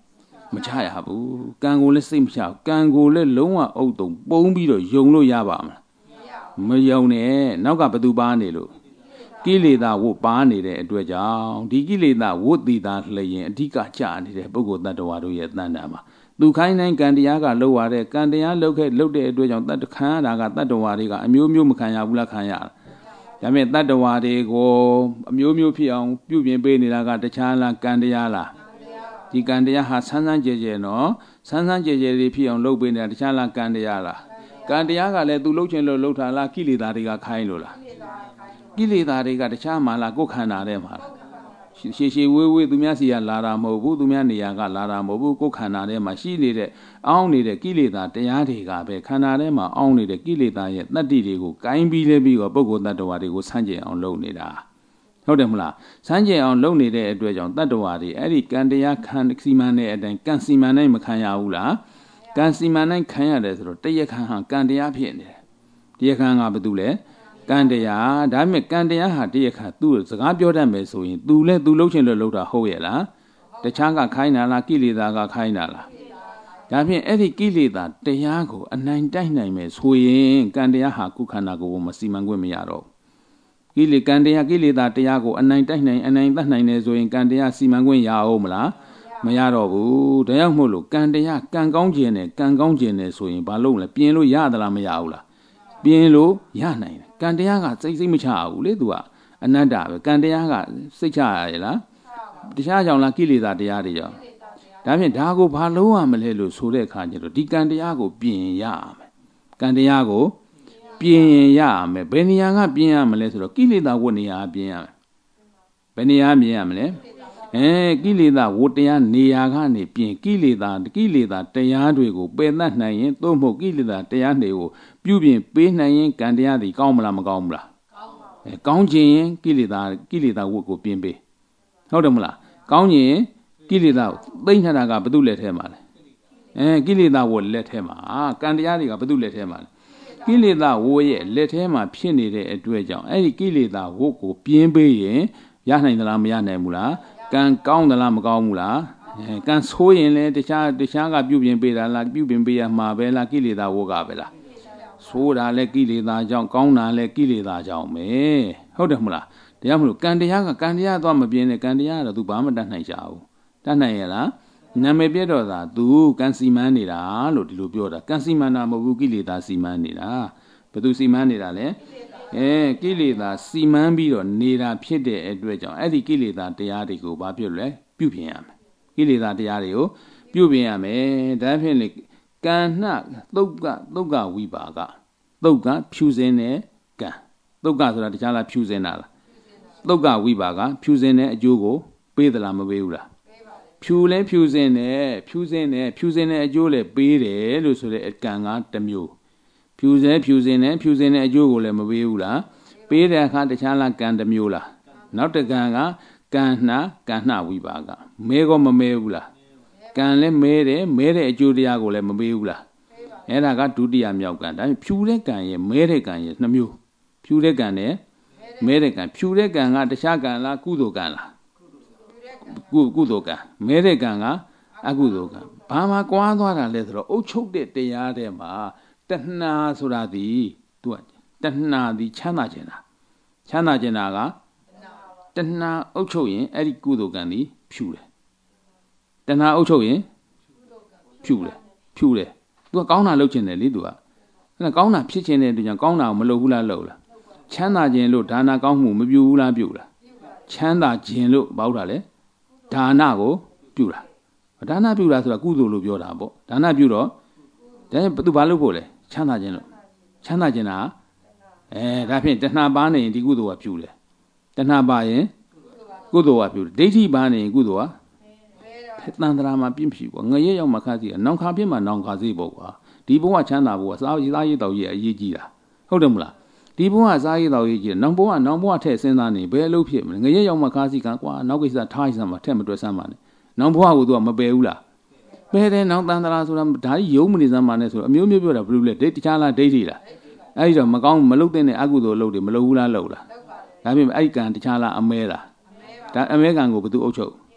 မချရဘူးကံကိုလည်းစိတ်မချကံကိုလည်းလုံးဝအုပ်တုံပုံပြီးတော့ယုံလို့ရပါမလားမယုံနဲ့နောက်ကဘသူပါနေလို့ကိလေသာဝတ်ပါနေတဲ့အတွက်ကြောင့်ဒီကိလေသာဝတ်တည်တာလျင်အဓိကကြာနေတဲ့ပုဂ္ဂိုလ်တ attva တို့ရဲ့တဏ္ဍာမှာသူခိုင်းတိုင်းကံတရားကလောက်ရတဲ့ကံတရားလောက်ခဲ့လောက်တဲ့အတွက်ကြောင့်တတ်ခံရတာကတ attva တွေကအမျိုးမျိုးမခံရဘူးလားခံရဒါပေမဲ့တ attva တွေကိုအမျိုးမျိုးဖြစ်အောင်ပြုပြင်ပေးနေတာကတခြားလားကံတရားလားဒီကံတရားဟာဆန်းဆန်းကြဲကြဲနော်ဆန်းဆန်းကြဲကြဲလေးဖြစ်အောင်လုပ်ပေးနေတာတခြားလားကံတရားလားကံတရားကလည်းသူလှုပ်ချင်လို့လှုပ်တာလားကိလေသာတွေကခိုင်းလို့လားကိလေသာတွေကတခြားမှလားကိုယ်ခန္ဓာထဲမှာလားရှည်ရှည်ဝေးဝေးသူများစီကလာတာမဟုတ်ဘူးသူများနေရာကလာတာမဟုတ်ဘူးကိုယ်ခန္ဓာထဲမှာရှိနေတဲ့အောင်းနေတဲ့ကိလေသာတရားတွေကပဲခန္ဓာထဲမှာအောင်းနေတဲ့ကိလေသာရဲ့တတ္တိတွေကိုကိုင်းပြီးလဲပြီးတော့ပုဂ္ဂိုလ်တ attva တွေကိုဆန့်ကျင်အောင်လုပ်နေတာဟုတ်တယ်မလားဆန်းကျင်အောင်လုပ်နေတဲ့အတွက်ကြောင့်တ attva တွေအဲ့ဒီကံတရားခံစီမံတဲ့အတိုင်းကံစီမံနိုင်မခံရဘူးလားကံစီမံနိုင်ခံရတယ်ဆိုတော့တရားခံဟာကံတရားဖြစ်နေတယ်တရားခံကဘာတူလဲကံတရားဒါပေမဲ့ကံတရားဟာတရားခံသူ့စကားပြောတတ်မယ်ဆိုရင် तू လဲ तू လှုပ်ချင်လို့လှုပ်တာဟုတ်ရဲ့လားတခြားကခိုင်းတာလားကိလေသာကခိုင်းတာလားဒါဖြင့်အဲ့ဒီကိလေသာတရားကိုအနိုင်တိုက်နိုင်မယ်ဆိုရင်ကံတရားဟာကုခန္ဓာကိုမစီမံခွင့်မရတော့ကိလေကံတရားကိလေသာတရားကိုအနိုင်တိုက်နိုင်အနိုင်တတ်နိုင်တယ်ဆိုရင်ကံတရားစီမံခွင့်ရအောင်မလားမရတော့ဘူးဒါကြောင့်မို့လို့ကံတရားကံကောင်းခြင်းနဲ့ကံကောင်းခြင်းနဲ့ဆိုရင်ဘာလို့လဲပြင်လို့ရသလားမရဘူးလားပြင်လို့ရနိုင်တယ်ကံတရားကစိတ်စိတ်မချဘူးလေသူကအနတ္တပဲကံတရားကစိတ်ချရရဲ့လားတခြားကြောင့်လားကိလေသာတရားတွေကြောင့်ဒါဖြင့်ဒါကိုဘာလို့ရမလဲလို့ဆိုတဲ့အခါကျတော့ဒီကံတရားကိုပြင်ရမယ်ကံတရားကိုပြင်ရင်ရမယ်ဘယ်နေရာကပြင်ရမလဲဆိုတော့ကိလေသာဝတ်နေရာပြင်ရမယ်ဘယ်နေရာပြင်ရမလဲအဲကိလေသာဝတ်တရားနေရာကနေပြင်ကိလေသာကိလေသာတရားတွေကိုပယ်တတ်နိုင်ရင်သို့မဟုတ်ကိလေသာတရားတွေကိုပြုပြင်ပေးနိုင်ရင်ကံတရားတွေကောင်းမလားမကောင်းဘူးလားကောင်းပါဘူးအဲကောင်းခြင်းရင်ကိလေသာကိလေသာဝတ်ကိုပြင်ပေးဟုတ်တယ်မလားကောင်းခြင်းကိလေသာသိမ့်ထတာကဘု து လက်ထဲမှာလဲအဲကိလေသာဝတ်လက်ထဲမှာကံတရားတွေကဘု து လက်ထဲမှာလဲကိလေသာဝတ်ရဲ့လက်ထဲမှာဖြစ်နေတဲ့အတွက်ကြောင့်အဲ့ဒီကိလေသာဝတ်ကိုပြင်းပေးရင်ရနိုင်သလားမရနိုင်ဘူးလားကံကောင်းသလားမကောင်းဘူးလားအဲကံဆိုးရင်လည်းတခြားတခြားကပြုပြင်ပေးတာလားပြုပြင်ပေးရမှာပဲလားကိလေသာဝတ်ကပဲလားဆိုးတာလည်းကိလေသာကြောင့်ကောင်းတာလည်းကိလေသာကြောင့်ပဲဟုတ်တယ်မလားတရားမလို့ကံတရားကကံတရားသွားမပြင်းနဲ့ကံတရားကတော့ तू ဘာမှတတ်နိုင်ကြဘူးတတ်နိုင်ရလားနာမည်ပြတော့သာ तू ကံစီမံနေတာလို့ဒီလိုပြောတာကံစီမံတာမဟုတ်ဘူးကိလေသာစီမံနေတာဘယ်သူစီမံနေတာလဲအဲကိလေသာစီမံပြီးတော့နေတာဖြစ်တဲ့အတွက်ကြောင့်အဲ့ဒီကိလေသာတရားတွေကိုဘာဖြစ်လဲပြုပြင်ရမယ်ကိလေသာတရားတွေကိုပြုပြင်ရမယ်ဒါဖြင့်လေကံနှသုတ်ကသုတ်ကဝိပါကသုတ်ကဖြူစင်တဲ့ကံသုတ်ကဆိုတာတခြားလားဖြူစင်တာလားသုတ်ကဝိပါကဖြူစင်တဲ့အကျိုးကိုပေးသလားမပေးဘူးလားဖြူလဲဖြူစင်တယ်ဖြူစင်တယ်ဖြူစင်တဲ့အကျိုးလည်းပေးတယ်လို့ဆိုတဲ့ကံကတစ်မျိုးဖြူစဲဖြူစင်တယ်ဖြူစင်တဲ့အကျိုးကိုလည်းမပေးဘူးလားပေးတဲ့အခါတခြားလားကံတစ်မျိုးလားနောက်တစ်ကံကကံနှကံနှဝိပါကမဲကောမမဲဘူးလားကံလည်းမဲတယ်မဲတဲ့အကျိုးတရားကိုလည်းမပေးဘူးလားအဲ့ဒါကဒုတိယမြောက်ကံဒါဖြူတဲ့ကံရဲ့မဲတဲ့ကံရဲ့နှစ်မျိုးဖြူတဲ့ကံနဲ့မဲတဲ့ကံဖြူတဲ့ကံကတခြားကံလားကုသိုလ်ကံလားကုကုသိုလ်ကံမဲတဲ့ကံကအကုသိုလ်ကံဘာမှကွာသွားတာလဲဆိုတော့အုပ်ချုပ်တဲ့တရားထဲမှာတဏှာဆိုတာဒီသူကတဏှာဒီချမ်းသာခြင်းတာချမ်းသာခြင်းတာကတဏှာအုပ်ချုပ်ရင်အဲ့ဒီကုသိုလ်ကံဒီဖြူတယ်တဏှာအုပ်ချုပ်ရင်ဖြူတယ်ဖြူတယ်သူကကောင်းတာလုပ်ခြင်းတယ်လေသူကအဲ့ဒါကောင်းတာဖြစ်ခြင်းတဲ့သူကြောင့်ကောင်းတာကိုမလုပ်ဘူးလားလုပ်လားချမ်းသာခြင်းလို့ဒါနကောင်းမှုမပြုဘူးလားပြုလားချမ်းသာခြင်းလို့ဘာလို့တာလဲဒါနကိုပြုတာဒါနပြုတာဆိုတာကုသိုလ်လို့ပြောတာပေါ့ဒါနပြုတော့ဒါနဲ့သူဘာလုပ်ဖို့လဲချမ်းသာခြင်းလို့ချမ်းသာခြင်းတာအဲဒါဖြင့်တဏှာပါနေရင်ဒီကုသိုလ်ကပြုတယ်တဏှာပါရင်ကုသိုလ်ကပြုတယ်ဒိဋ္ဌိပါနေရင်ကုသိုလ်ကသံသရာမှာပြင်းဖြူပေါ့ငရဲရောက်မှခါစီနောင်ခါပြင်းမှနောင်ခါစီပေါ့ကွာဒီဘဝချမ်းသာဘဝစားရည်သားရည်တော်ကြီးအရေးကြီးတာဟုတ်တယ်မလားဒီဘဝစားရည်တော်ကြီးကြီးနောင်ဘဝနောင်ဘဝထက်စဉ်းစားနေဘယ်အလုပ်ဖြစ်မလဲငရဲရောက်မှခါစီကကွာနောက်ကိစ္စထားစမ်းမှာထက်မတွက်စမ်းပါနဲ့နောင်ဘဝကိုသူကမပယ်ဘူးလားပယ်တယ်နောင်တန်တရာဆိုတာဒါကြီးယုံမနေစမ်းပါနဲ့ဆိုအမျိုးမျိုးပြောတာဘယ်လိုလဲဒိဋ္ဌိချလားဒိဋ္ဌိလားအဲ့ဒီတော့မကောင်းမလုပ်တဲ့အကုသိုလ်လုပ်တယ်မလုပ်ဘူးလားလုပ်လားဒါပြင်အဲ့ဒီကံတခြားလားအမဲလားဒါအမဲကံကိုဘယ်သူအုပ်ချုပ်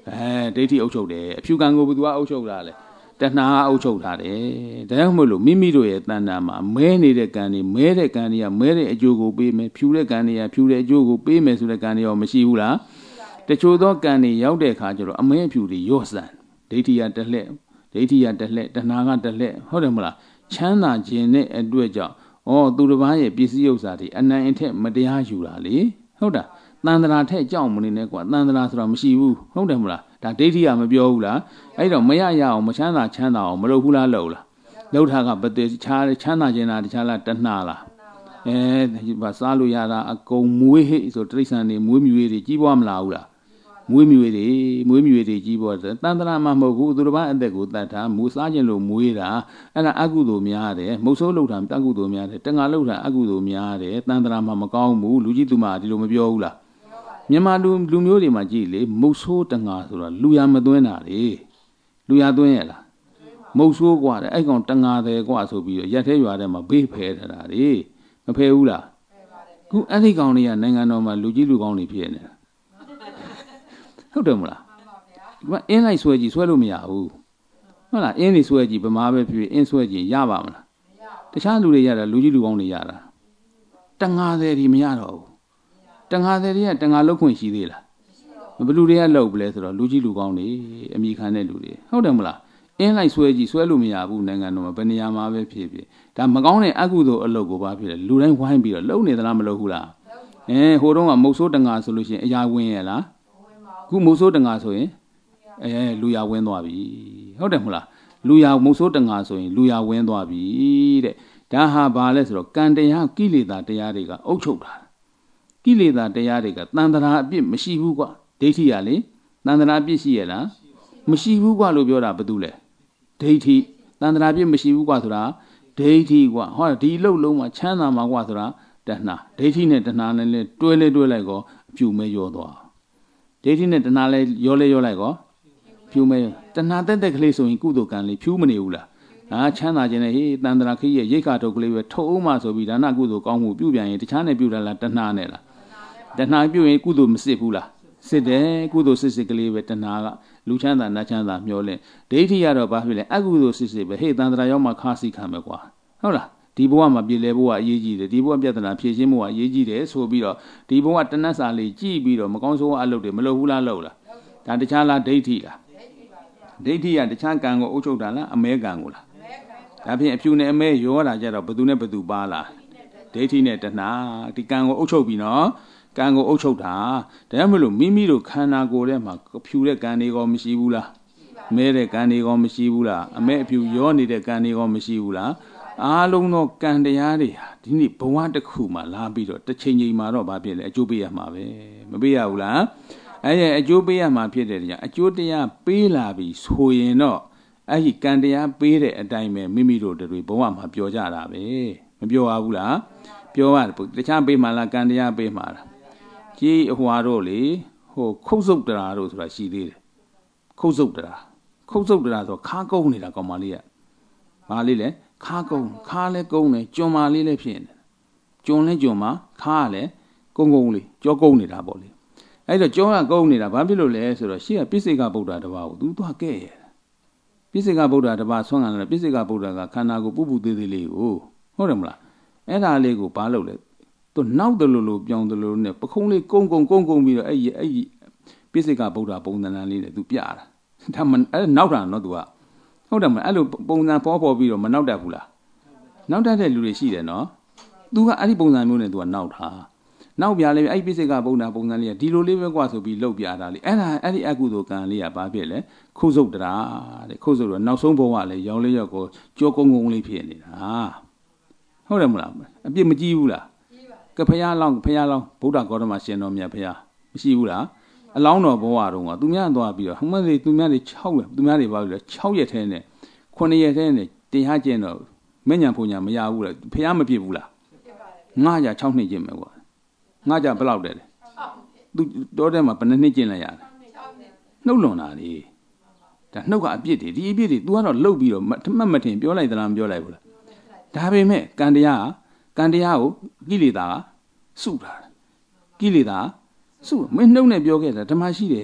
အဲဒိဋ္ဌိအုပ်ချုပ်တယ်အဖြူကံကိုဘယ်သူကအုပ်ချုပ်တာလဲတဏှာအုပ်ချုပ်တာတယ်ဒါကြောင့်မို့လို့မိမိတို့ရဲ့တဏ္ဍာမှာမဲနေတဲ့ကံတွေမဲတဲ့ကံတွေကမဲတဲ့အကျိုးကိုပေးမယ်ဖြူတဲ့ကံတွေကဖြူတဲ့အကျိုးကိုပေးမယ်ဆိုတဲ့ကံတွေရောမရှိဘူးလားတချို့သောကံတွေရောက်တဲ့အခါကျတော့အမဲအဖြူတွေရော့ဆန်ဒိဋ္ဌိကတစ်လှည့်ဒိဋ္ဌိကတစ်လှည့်တဏှာကတစ်လှည့်ဟုတ်တယ်မလားချမ်းသာခြင်းနဲ့အတွက်ကြောင့်ဩသူတစ်ပါးရဲ့ပစ္စည်းဥစ္စာတွေအနိုင်အထက်မတရားယူတာလေဟုတ်တာတန်တရာထက်ကြောက်မနေနဲ့ကွာတန်တရာဆိုတော့မရှိဘူးဟုတ်တယ်မလားဒါဒိဋ္ဌိကမပြောဘူးလားအဲ့တော့မရရအောင်မချမ်းသာချမ်းသာအောင်မလုပ်ဘူးလားလုပ်လားလုပ်တာကဘယ်တခြားချမ်းသာခြင်းလားတခြားလားတဏှာလားအဲဘာစားလို့ရတာအကုန်မွေးဟိဆိုတိရစ္ဆာန်တွေမွေးမြူတွေကြီးပွားမလာဘူးလားမွေးမြူတွေမွေးမြူတွေကြီးပွားတယ်တန်တရာမှမဟုတ်ဘူးသူတစ်ပါးအသက်ကိုတတ်တာမူစားခြင်းလို့မွေးတာအဲ့ဒါအကုသိုလ်များတယ်မုတ်ဆိုးလုပ်တာအကုသိုလ်များတယ်တငါလုပ်တာအကုသိုလ်များတယ်တန်တရာမှမကောင်းဘူးလူကြီးသူမဒီလိုမပြောဘူးလားမြန်မာလူလူမျိုးတွေမှာကြည့်လေမုတ်ဆိုးတငါဆိုတော့လူရမသွင်းတာလေလူရသွင်းရလားမုတ်ဆိုးกว่าတဲ့အဲ့ကောင်တငါတယ်กว่าဆိုပြီးတော့ရက်သေးရွာထဲမှာဘေးဖဲထားတာလေမဖဲဘူးလားခုအဲ့ဒီကောင်တွေကနိုင်ငံတော်မှာလူကြီးလူကောင်းတွေဖြစ်နေတာဟုတ်တယ်မလားဒီမှာအင်းလိုက်ဆွဲကြည့်ဆွဲလို့မရဘူးဟုတ်လားအင်းနေဆွဲကြည့်ဗမာပဲဖြစ်အင်းဆွဲကြည့်ရပါမလားတခြားလူတွေရတာလူကြီးလူကောင်းတွေရတာတငါတယ်ဒီမရတော့ဘူးတငါတယ်တွေကတငါလောက်ခွင့်ရှိသေးလားဘယ်လူတွေကလောက်ပလဲဆိုတော့လူကြီးလူကောင်းတွေအမိခံတဲ့လူတွေဟုတ်တယ်မလားအင်းလိုက်ဆွဲကြည့်ဆွဲလို့မရဘူးနိုင်ငံတော်မှာဘယ်နေရာမှာပဲဖြစ်ဖြစ်ဒါမကောင်းတဲ့အကုသိုလ်အလုပ်ကိုပါဖြစ်တယ်လူတိုင်းဝိုင်းပြီးတော့လုံနေသလားမလုံဘူးလားအဲဟိုတုန်းကမုတ်ဆိုးတငါဆိုလို့ရှိရင်အရာဝင်ရလားခုမုတ်ဆိုးတငါဆိုရင်အဲလူရဝင်းသွားပြီဟုတ်တယ်မလားလူရမုတ်ဆိုးတငါဆိုရင်လူရဝင်းသွားပြီတဲ့ဒါဟာဘာလဲဆိုတော့ကံတရားကိလေသာတရားတွေကအုပ်ချုပ်တာကိလေသာတရားတွေကတန်တရာအပြစ်မရှိဘူးကွာဒိဋ္ဌိရလေတန်တရာအပြစ်ရှိရလားမရှိဘူးကွာလို့ပြောတာဘာတူလဲဒိဋ္ဌိတန်တရာအပြစ်မရှိဘူးကွာဆိုတာဒိဋ္ဌိကွာဟောဒီလှုပ်လုံးမှာချမ်းသာမှာကွာဆိုတာတဏှာဒိဋ္ဌိနဲ့တဏှာနဲ့လဲတွဲလဲတွဲလိုက်ကောအဖြူမဲရောသွားဒိဋ္ဌိနဲ့တဏှာလဲရောလဲရောလိုက်ကောဖြူမဲတဏှာတက်တက်ကလေးဆိုရင်ကုသိုလ်ကံလေးဖြူမနေဘူးလားဟာချမ်းသာခြင်းနဲ့ဟေးတန်တရာခိရဲ့ရိတ်ခါထုတ်ကလေးပဲထုတ်အောင်မှဆိုပြီးဒါနကုသိုလ်ကောင်းမှုပြုပြန်ရင်တခြားနဲ့ပြုတာလားတဏှာနဲ့လားတဏှာပြုရင်ကုသိုလ်မစစ်ဘူးလားစစ်တယ်ကုသိုလ်စစ်စစ်ကလေးပဲတဏှာကလူချမ်းသာနတ်ချမ်းသာမျောလင့်ဒိဋ္ဌိကတော့ဘာဖြစ်လဲအကုသိုလ်စစ်စစ်ပဲဟေးတန်တရာရောက်မှခါစီခံမယ်ကွာဟုတ်လားဒီဘဝမှာပြည်လဲဘဝအရေးကြီးတယ်ဒီဘဝပြဿနာဖြေရှင်းမှုကအရေးကြီးတယ်ဆိုပြီးတော့ဒီဘဝတဏှတ်စာလေးကြည့်ပြီးတော့မကောင်းဆိုးအလုပ်တွေမလုပ်ဘူးလားလုပ်လားဒါတခြားလားဒိဋ္ဌိလားဒိဋ္ဌိကတခြားကံကိုအုပ်ချုပ်တာလားအမဲကံကိုလားဒါဖြင့်အဖြူနဲ့အမဲရောတာကြတော့ဘယ်သူနဲ့ဘယ်သူပါလားဒိဋ္ဌိနဲ့တဏှာဒီကံကိုအုပ်ချုပ်ပြီးနော်ကံကိုအုပ်ချုပ်တာဒါမှမဟုတ်မိမိတို့ခန္ဓာကိုယ်ထဲမှာဖြူတဲ့ကံတွေကောမရှိဘူးလားမဲတဲ့ကံတွေကောမရှိဘူးလားအမဲအဖြူရောနေတဲ့ကံတွေကောမရှိဘူးလားအားလုံးသောကံတရားတွေဟာဒီနေ့ဘဝတစ်ခုမှာလာပြီးတော့တစ်ချိန်ချိန်မှာတော့ဘာဖြစ်လဲအကျိုးပေးရမှာပဲမပေးရဘူးလားအဲ့ဒီအကျိုးပေးရမှာဖြစ်တဲ့တရားအကျိုးတရားပေးလာပြီဆိုရင်တော့အဲ့ဒီကံတရားပေးတဲ့အတိုင်းပဲမိမိတို့တွေဘဝမှာပြောကြတာပဲမပြောရဘူးလားပြောရတယ်တခြားပေးမှလားကံတရားပေးမှလားကြီးအဟွာတော့လေဟိုခုတ်ဆုပ်တရာတို့ဆိုတာရှိသေးတယ်ခုတ်ဆုပ်တရာခုတ်ဆုပ်တရာဆိုခါကုန်းနေတာကောင်မလေးကဘာလေးလဲခါကုန်းခါလဲကုန်းနေကျွန်းမလေးလည်းဖြစ်နေကျွန်းလဲကျွန်းမခါလည်းကုန်းကုန်းလေးကြောကုန်းနေတာပေါ့လေအဲ့တော့ကျွန်းကကုန်းနေတာဘာဖြစ်လို့လဲဆိုတော့ရှေ့ကပိစိကဗုဒ္ဓတပါးကိုသူသွားကဲ့ရပိစိကဗုဒ္ဓတပါးဆွမ်းခံတယ်ပိစိကဗုဒ္ဓကခန္ဓာကိုပူပူသေးသေးလေးကိုဟုတ်တယ်မလားအဲ့ဒါလေးကိုဘာလုပ်လဲသူနောက်တယ်လို့လို့ပြောင်းတယ်လို့နဲ့ပခုံးလေးကုန်းကုန်းကုန်းကုန်းပြီးတော့အဲ့ဒီအဲ့ဒီပိစိကဗုဒ္ဓပုံသဏ္ဍာန်လေးနဲ့သူပြတာဒါမှအဲ့နောက်တာနော်သူကဟုတ်တယ်မလားအဲ့လိုပုံစံပေါ်ပေါ်ပြီးတော့မနောက်တတ်ဘူးလားနောက်တတ်တဲ့လူတွေရှိတယ်နော်သူကအဲ့ဒီပုံစံမျိုးနဲ့သူကနောက်တာနောက်ပြလေအဲ့ဒီပိစိကဗုဒ္ဓပုံစံလေးကဒီလိုလေးပဲกว่าဆိုပြီးလှုပ်ပြတာလေအဲ့ဒါအဲ့ဒီအကုသိုလ်ကံလေးကဘာဖြစ်လဲခုတ်ဆုပ်တရာတဲ့ခုတ်ဆုပ်တော့နောက်ဆုံးဘဝလည်းရောင်လေးရောက်ကိုကြောကုန်းကုန်းလေးဖြစ်နေတာဟုတ်တယ်မလားအပြစ်မကြည့်ဘူးလားကဖျားလောင်းဖျားလောင်းဗုဒ္ဓဂေါတမရှင်တော်မြတ်ဖျားမရှိဘူးလားအလောင်းတော်ဘဝတုန်းကသူများသွားပြီးတော့ဟိုမလေးသူများတွေ၆ရက်သူများတွေပါပြီးတော့၆ရက်ထဲနဲ့ခုနှစ်ရက်ထဲနဲ့တရားကျင့်တော့မညံဖုန်ညာမရဘူးလားဖျားမဖြစ်ဘူးလားငါးကြ၆နှစ်ကျင့်မယ်ကွာငါးကြဘယ်လောက်တဲ့လဲသူတောထဲမှာဘယ်နှစ်နှစ်ကျင့်လိုက်ရလဲနှုတ်လွန်တာလေဒါနှုတ်ကအပြစ်တွေဒီအပြစ်တွေ तू ကတော့လှုပ်ပြီးတော့မမထင်ပြောလိုက်သလားမပြောလိုက်ဘူးလားဒါပေမဲ့ကံတရားကံတရားကိုကိလေသာကစုတာကိလေသာစုမင်းနှုတ်နဲ့ပြောခဲ့တာဓမ္မရှိတယ်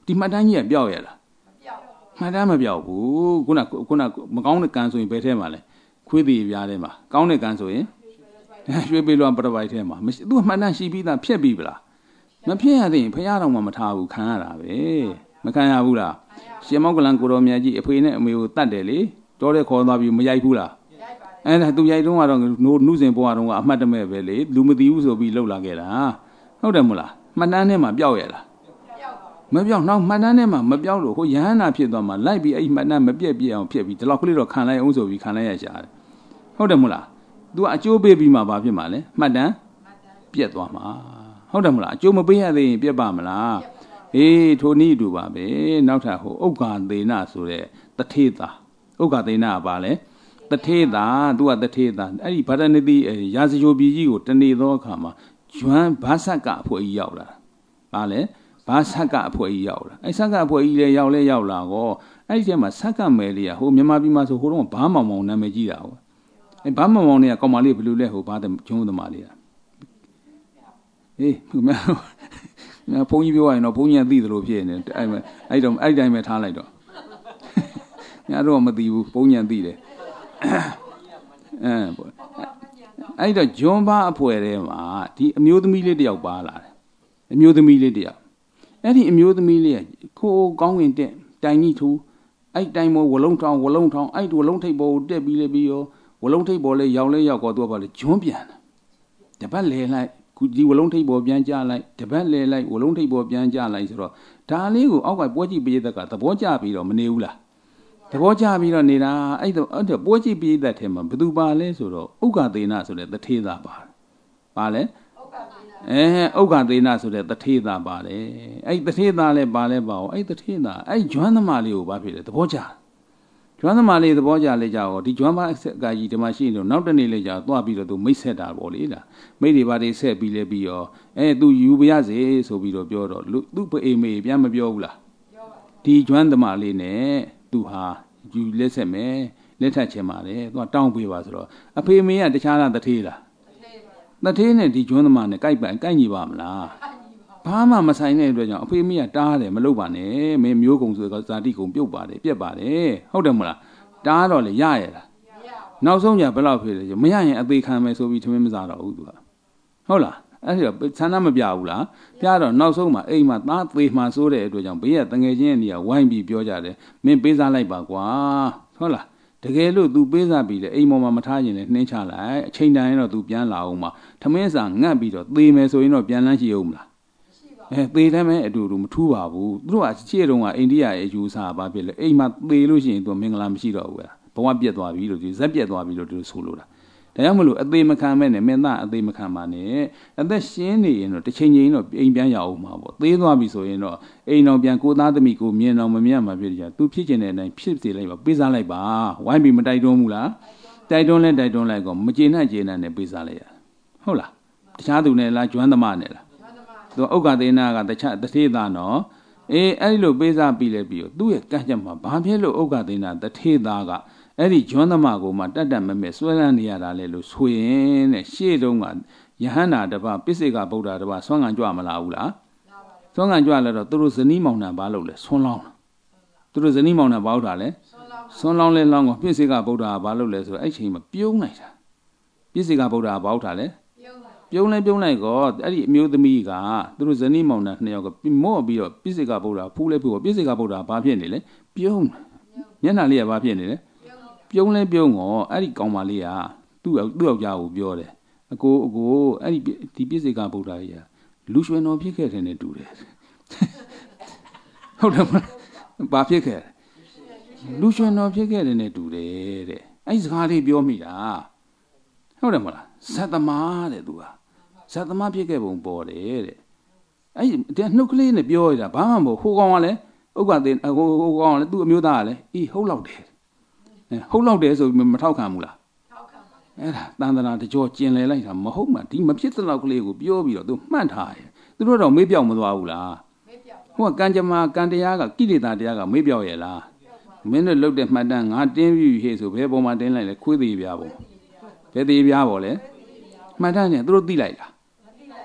ဒီမှတ်တမ်းကြီးကပြောက်ရလားမှတ်တမ်းမပြောက်ဘူးခုနခုနမကောင်းတဲ့ကံဆိုရင်ဘယ်ထဲမှာလဲခွေးသေးပြားထဲမှာကောင်းတဲ့ကံဆိုရင်ရွှေပေလွန်ပရပိုက်ထဲမှာမရှိသူကမှတ်တမ်းရှိပြီးသားဖြစ်ပြီဗလားမဖြစ်ရသေးရင်ဖះတော်မှမထားဘူးခံရတာပဲမခံရဘူးလားရှင်မောကလန်ကိုတော်မြတ်ကြီးအဖေနဲ့အမေကိုတတ်တယ်လေတော်တဲ့ခေါ်သွားပြီးမရိုက်ဘူးလားအဲ့ဒါသူရိုက်တုန်းကတော့နှုစဉ်ဘွားတုန်းကအမှတ်တမဲ့ပဲလေလူမသိဘူးဆိုပြီးလှုပ်လာခဲ့တာဟုတ်တယ်မို့လားမှတ်တမ်းထဲမှာပျောက်ရလားမပြောင်းနောက်မှတ်တမ်းထဲမှာမပြောင်းလို့ဟိုယဟန္တာဖြစ်သွားမှလိုက်ပြီးအဲ့မှတ်တမ်းမပြက်ပြက်အောင်ဖြစ်ပြီးဒီလောက်ကလေးတော့ခံလိုက်အောင်ဆိုပြီးခံလိုက်ရရှာတယ်ဟုတ်တယ်မို့လား तू အကျိုးပေးပြီးမှဘာဖြစ်မှာလဲမှတ်တမ်းပြက်သွားမှာဟုတ်တယ်မို့လားအကျိုးမပေးရသေးရင်ပြက်ပါမလားအေးထိုနည်းတူပါပဲနောက်ထပ်ဟိုဥက္ကာသေနဆိုတဲ့တထေသာဥက္ကာသေနကပါလဲတထေသာ तू ကတထေသာအဲ့ဒီဗာဒနတိရာဇဂိုပြည်ကြီးကိုတနေသောအခါမှာကျွမ်းဘာဆတ်ကအဖွယ်ကြီးရောက်လာပါလေဘာဆတ်ကအဖွယ်ကြီးရောက်လာအဲ့ဆတ်ကအဖွယ်ကြီးလည်းရောက်လဲရောက်လာကောအဲ့ဒီထဲမှာဆတ်ကမယ်လေးကဟိုမြန်မာပြည်မှာဆိုဟိုတော့ဘာမောင်မောင်နာမည်ကြီးတာဟုတ်အဲ့ဘာမောင်မောင်เนี่ยကောင်မလေးဘယ်လိုလဲဟိုဘာကျွန်းသမားလေးอ่ะအေးမဘုန်းကြီးပြောရရင်တော့ဘုန်းကြီးကသိသလိုဖြစ်နေအဲ့အဲ့တော့အဲ့တိုင်းပဲထားလိုက်တော့ညာတော့မသိဘူးဘုန်းကြီးကသိတယ်အဲအဲ့တော့ဂျွန်ဘာအဖွယ်ထဲမှာဒီအမျိုးသမီးလေးတယောက်ပါလာတယ်အမျိုးသမီးလေးတယောက်အဲ့ဒီအမျိုးသမီးလေးကခိုးကောင်းဝင်တဲ့တိုင်ကြီးထူအဲ့တိုင်မောဝလုံးထောင်ဝလုံးထောင်အဲ့ဝလုံးထိပ်ပေါ်ကိုတက်ပြီးလေပြီးရောဝလုံးထိပ်ပေါ်လေးရောင်လေးရောက်တော့သူကပါလေဂျွန်ပြန်တယ်တပတ်လဲလိုက်ခုဒီဝလုံးထိပ်ပေါ်ပြန်ကြလိုက်တပတ်လဲလိုက်ဝလုံးထိပ်ပေါ်ပြန်ကြလိုက်ဆိုတော့ဒါလေးကိုအောက်ကပွဲကြည့်ပေးတဲ့ကသဘောကျပြီးတော့မနေဘူးလားသဘောကျပြီးတော့နေတာအဲ့တော့အဲ့တော့ပွဲကြည့်ပေးတဲ့ထဲမှာဘယ်သူပါလဲဆိုတော့ဥက္ကသေနဆိုတဲ့တထေသာပါပါလဲအဲဥက္ကသေနဆိုတဲ့တထေသာပါတယ်အဲ့တထေသာလည်းပါလဲပါအောင်အဲ့တထေသာအဲ့ကျွမ်းသမားလေးကိုဘာဖြစ်လဲသဘောကျကျွမ်းသမားလေးသဘောကျလေကြတော့ဒီကျွမ်းပါအကကြီးဒီမှာရှိနေတော့နောက်တနေ့လေကြာသွားပြီးတော့သူမိတ်ဆက်တာပေါ့လေလားမိတ်တွေပါတွေဆက်ပြီးလဲပြီးရောအဲသူယူပါရစေဆိုပြီးတော့ပြောတော့သူ့ဖေမေပြန်မပြောဘူးလားပြောပါဒီကျွမ်းသမားလေးနဲ့သူဟာယူလက်ဆက်မယ်လက်ထပ်ချင်ပါတယ်သူကတောင်းပေးပါဆိုတော့အဖေမေကတခြားလားတထေးလားတထေးနဲ့ဒီကျွမ်းသမားနဲ့ကြိုက်ပန်ကြိုက်ညီပါမလားဘာမှမဆိုင်တဲ့အတွက်ကြောင့်အဖေမေကတားတယ်မလုပ်ပါနဲ့မင်းမျိုးကုံဆိုတော့ဇာတိကုံပြုတ်ပါတယ်ပြက်ပါတယ်ဟုတ်တယ်မလားတားတော့လေရရလားနောက်ဆုံးညဘယ်လောက်ဖြစ်လဲမရရင်အသေးခံမယ်ဆိုပြီးထမင်းမစားတော့ဘူးသူကဟုတ်လားအဲ့ဒီတော့ဆန္ဒမပြဘူးလားပြတော့နောက်ဆုံးမှာအိမ်မှာသားသေးမှစိုးတဲ့အတွက်ကြောင့်ဘေးကတငယ်ချင်းရဲ့နေရာဝိုင်းပြီးပြောကြတယ်မင်းပေးစားလိုက်ပါကွာဟုတ်လားတကယ်လို့ तू ပေးစားပြီးလေအိမ်ပေါ်မှာမထားရင်လည်းနှင်းချလိုက်အချိန်တိုင်းတော့ तू ပြန်လာအောင်မှာထမင်းစာငတ်ပြီးတော့သေမယ်ဆိုရင်တော့ပြန်လန်းရှိအောင်မလားအဲသေတယ်မဲ့အတူတူမထူးပါဘူးသူတို့ကရှေ့တုန်းကအိန္ဒိယရဲ့ယူဆပါဘာဖြစ်လဲအိမ်မှာသေလို့ရှိရင် तू မင်္ဂလာမရှိတော့ဘူးဘဝပြတ်သွားပြီလို့ဒီဇက်ပြတ်သွားပြီလို့သူဆိုလိုတာဒါကြောင့်မလို့အသေးမခံမဲ့နဲ့မင်းသားအသေးမခံပါနဲ့အသက်ရှင်းနေရင်တော့တစ်ချိန်ချိန်တော့အိမ်ပြန်ရအောင်မှာပေါ့သေးသွားပြီဆိုရင်တော့အိမ်တော်ပြန်ကိုသားသမီးကိုမြင်တော်မမြင်မှဖြစ်ကြသူဖြစ်ကျင်တဲ့အတိုင်းဖြစ်စေလိုက်ပါပေးစားလိုက်ပါဝိုင်းပြီးမတိုက်တွန်းဘူးလားတိုက်တွန်းလဲတိုက်တွန်းလိုက်ကောမကျေနပ်ကျေနပ်နဲ့ပေးစားလိုက်ရဟုတ်လားတခြားသူနဲ့လားကျွမ်းသမားနဲ့လားသူဥက္ကသေနာကတခြားတထေသာနော်အေးအဲ့လိုပေးစားပြီးလဲပြီးတော့သူ့ရဲ့ကန့်ချက်မှာဘာဖြစ်လို့ဥက္ကသေနာတထေသာကအဲ့ဒီကျွမ်းသမားကိုမှတတ်တတ်မဲ့မဲ့ဆွဲလန်းနေရတာလေလို့ဆိုရင်တဲ့ရှေ့တုန်းကယဟန္တာတပါပိစိကဗုဒ္ဓတပါဆွမ်းခံကြွမလာဘူးလားဆွမ်းခံကြွလဲတော့သူတို့ဇနီးမောင်နှံဘာလုပ်လဲဆွမ်းလောင်းသူတို့ဇနီးမောင်နှံဘာလုပ်တာလဲဆွမ်းလောင်းလဲလောင်းကိုပိစိကဗုဒ္ဓဘာလုပ်လဲဆိုတော့အဲ့ချိန်မှာပြုံးလိုက်တာပိစိကဗုဒ္ဓဘာလုပ်တာလဲပြုံးလဲပြုံးလိုက်ကောအဲ့ဒီအမျိုးသမီးကသူတို့ဇနီးမောင်နှံနှစ်ယောက်ကမော့ပြီးတော့ပိစိကဗုဒ္ဓဖူးလဲဖူးပိစိကဗုဒ္ဓဘာဖြစ်နေလဲပြုံးမျက်နှာလေးကဘာဖြစ်နေလဲပြုံးလဲပြုံးတော့အဲ့ဒီကောင်မလေးကသူ့သူ့ယောက်ျားကိုပြောတယ်အကိုအကိုအဲ့ဒီဒီပြည့်စေကဗုဒ္ဓကြီးကလူရွှေတော်ဖြစ်ခဲ့တယ်နဲ့တူတယ်ဟုတ်တယ်မလားဘာဖြစ်ခဲ့လူရွှေတော်ဖြစ်ခဲ့တယ်နဲ့တူတယ်တဲ့အဲ့ဒီစကားလေးပြောမိတာဟုတ်တယ်မလားဇတ်သမားတဲ့သူကဇတ်သမားဖြစ်ခဲ့ပုံပေါ်တယ်တဲ့အဲ့ဒီနှုတ်ကလေးနဲ့ပြောရတာဘာမှမဟုတ်ဟိုကောင်ကလည်းဥက္ကသေဟိုဟိုကောင်ကလည်းသူ့အမျိုးသားကလည်းအေးဟုတ်လောက်တယ်ဟုတ်လောက်တယ်ဆိုပြီးမထောက်ခံဘူးလားထောက်ခံပါအဲ့ဒါတန်တရာတကြောကျင်လည်လိုက်တာမဟုတ်မှဒီမဖြစ်တဲ့လောက်ကလေးကိုပြောပြီးတော့သူမှတ်ထားတယ်သူတို့တော့မေးပြောက်မသွားဘူးလားမေးပြောက်ဟိုကကံကြမ္မာကံတရားကကိလေသာတရားကမေးပြောက်ရဲ့လားမင်းတို့လုတ်တဲ့မှတ်တမ်းငါတင်းပြီးဟေ့ဆိုဘယ်ပုံမှာတင်းလိုက်လဲခွေးသေးပြားပုံဘယ်သေးပြားပေါ့လဲမှတ်တမ်းနဲ့သူတို့သိလိုက်လားမ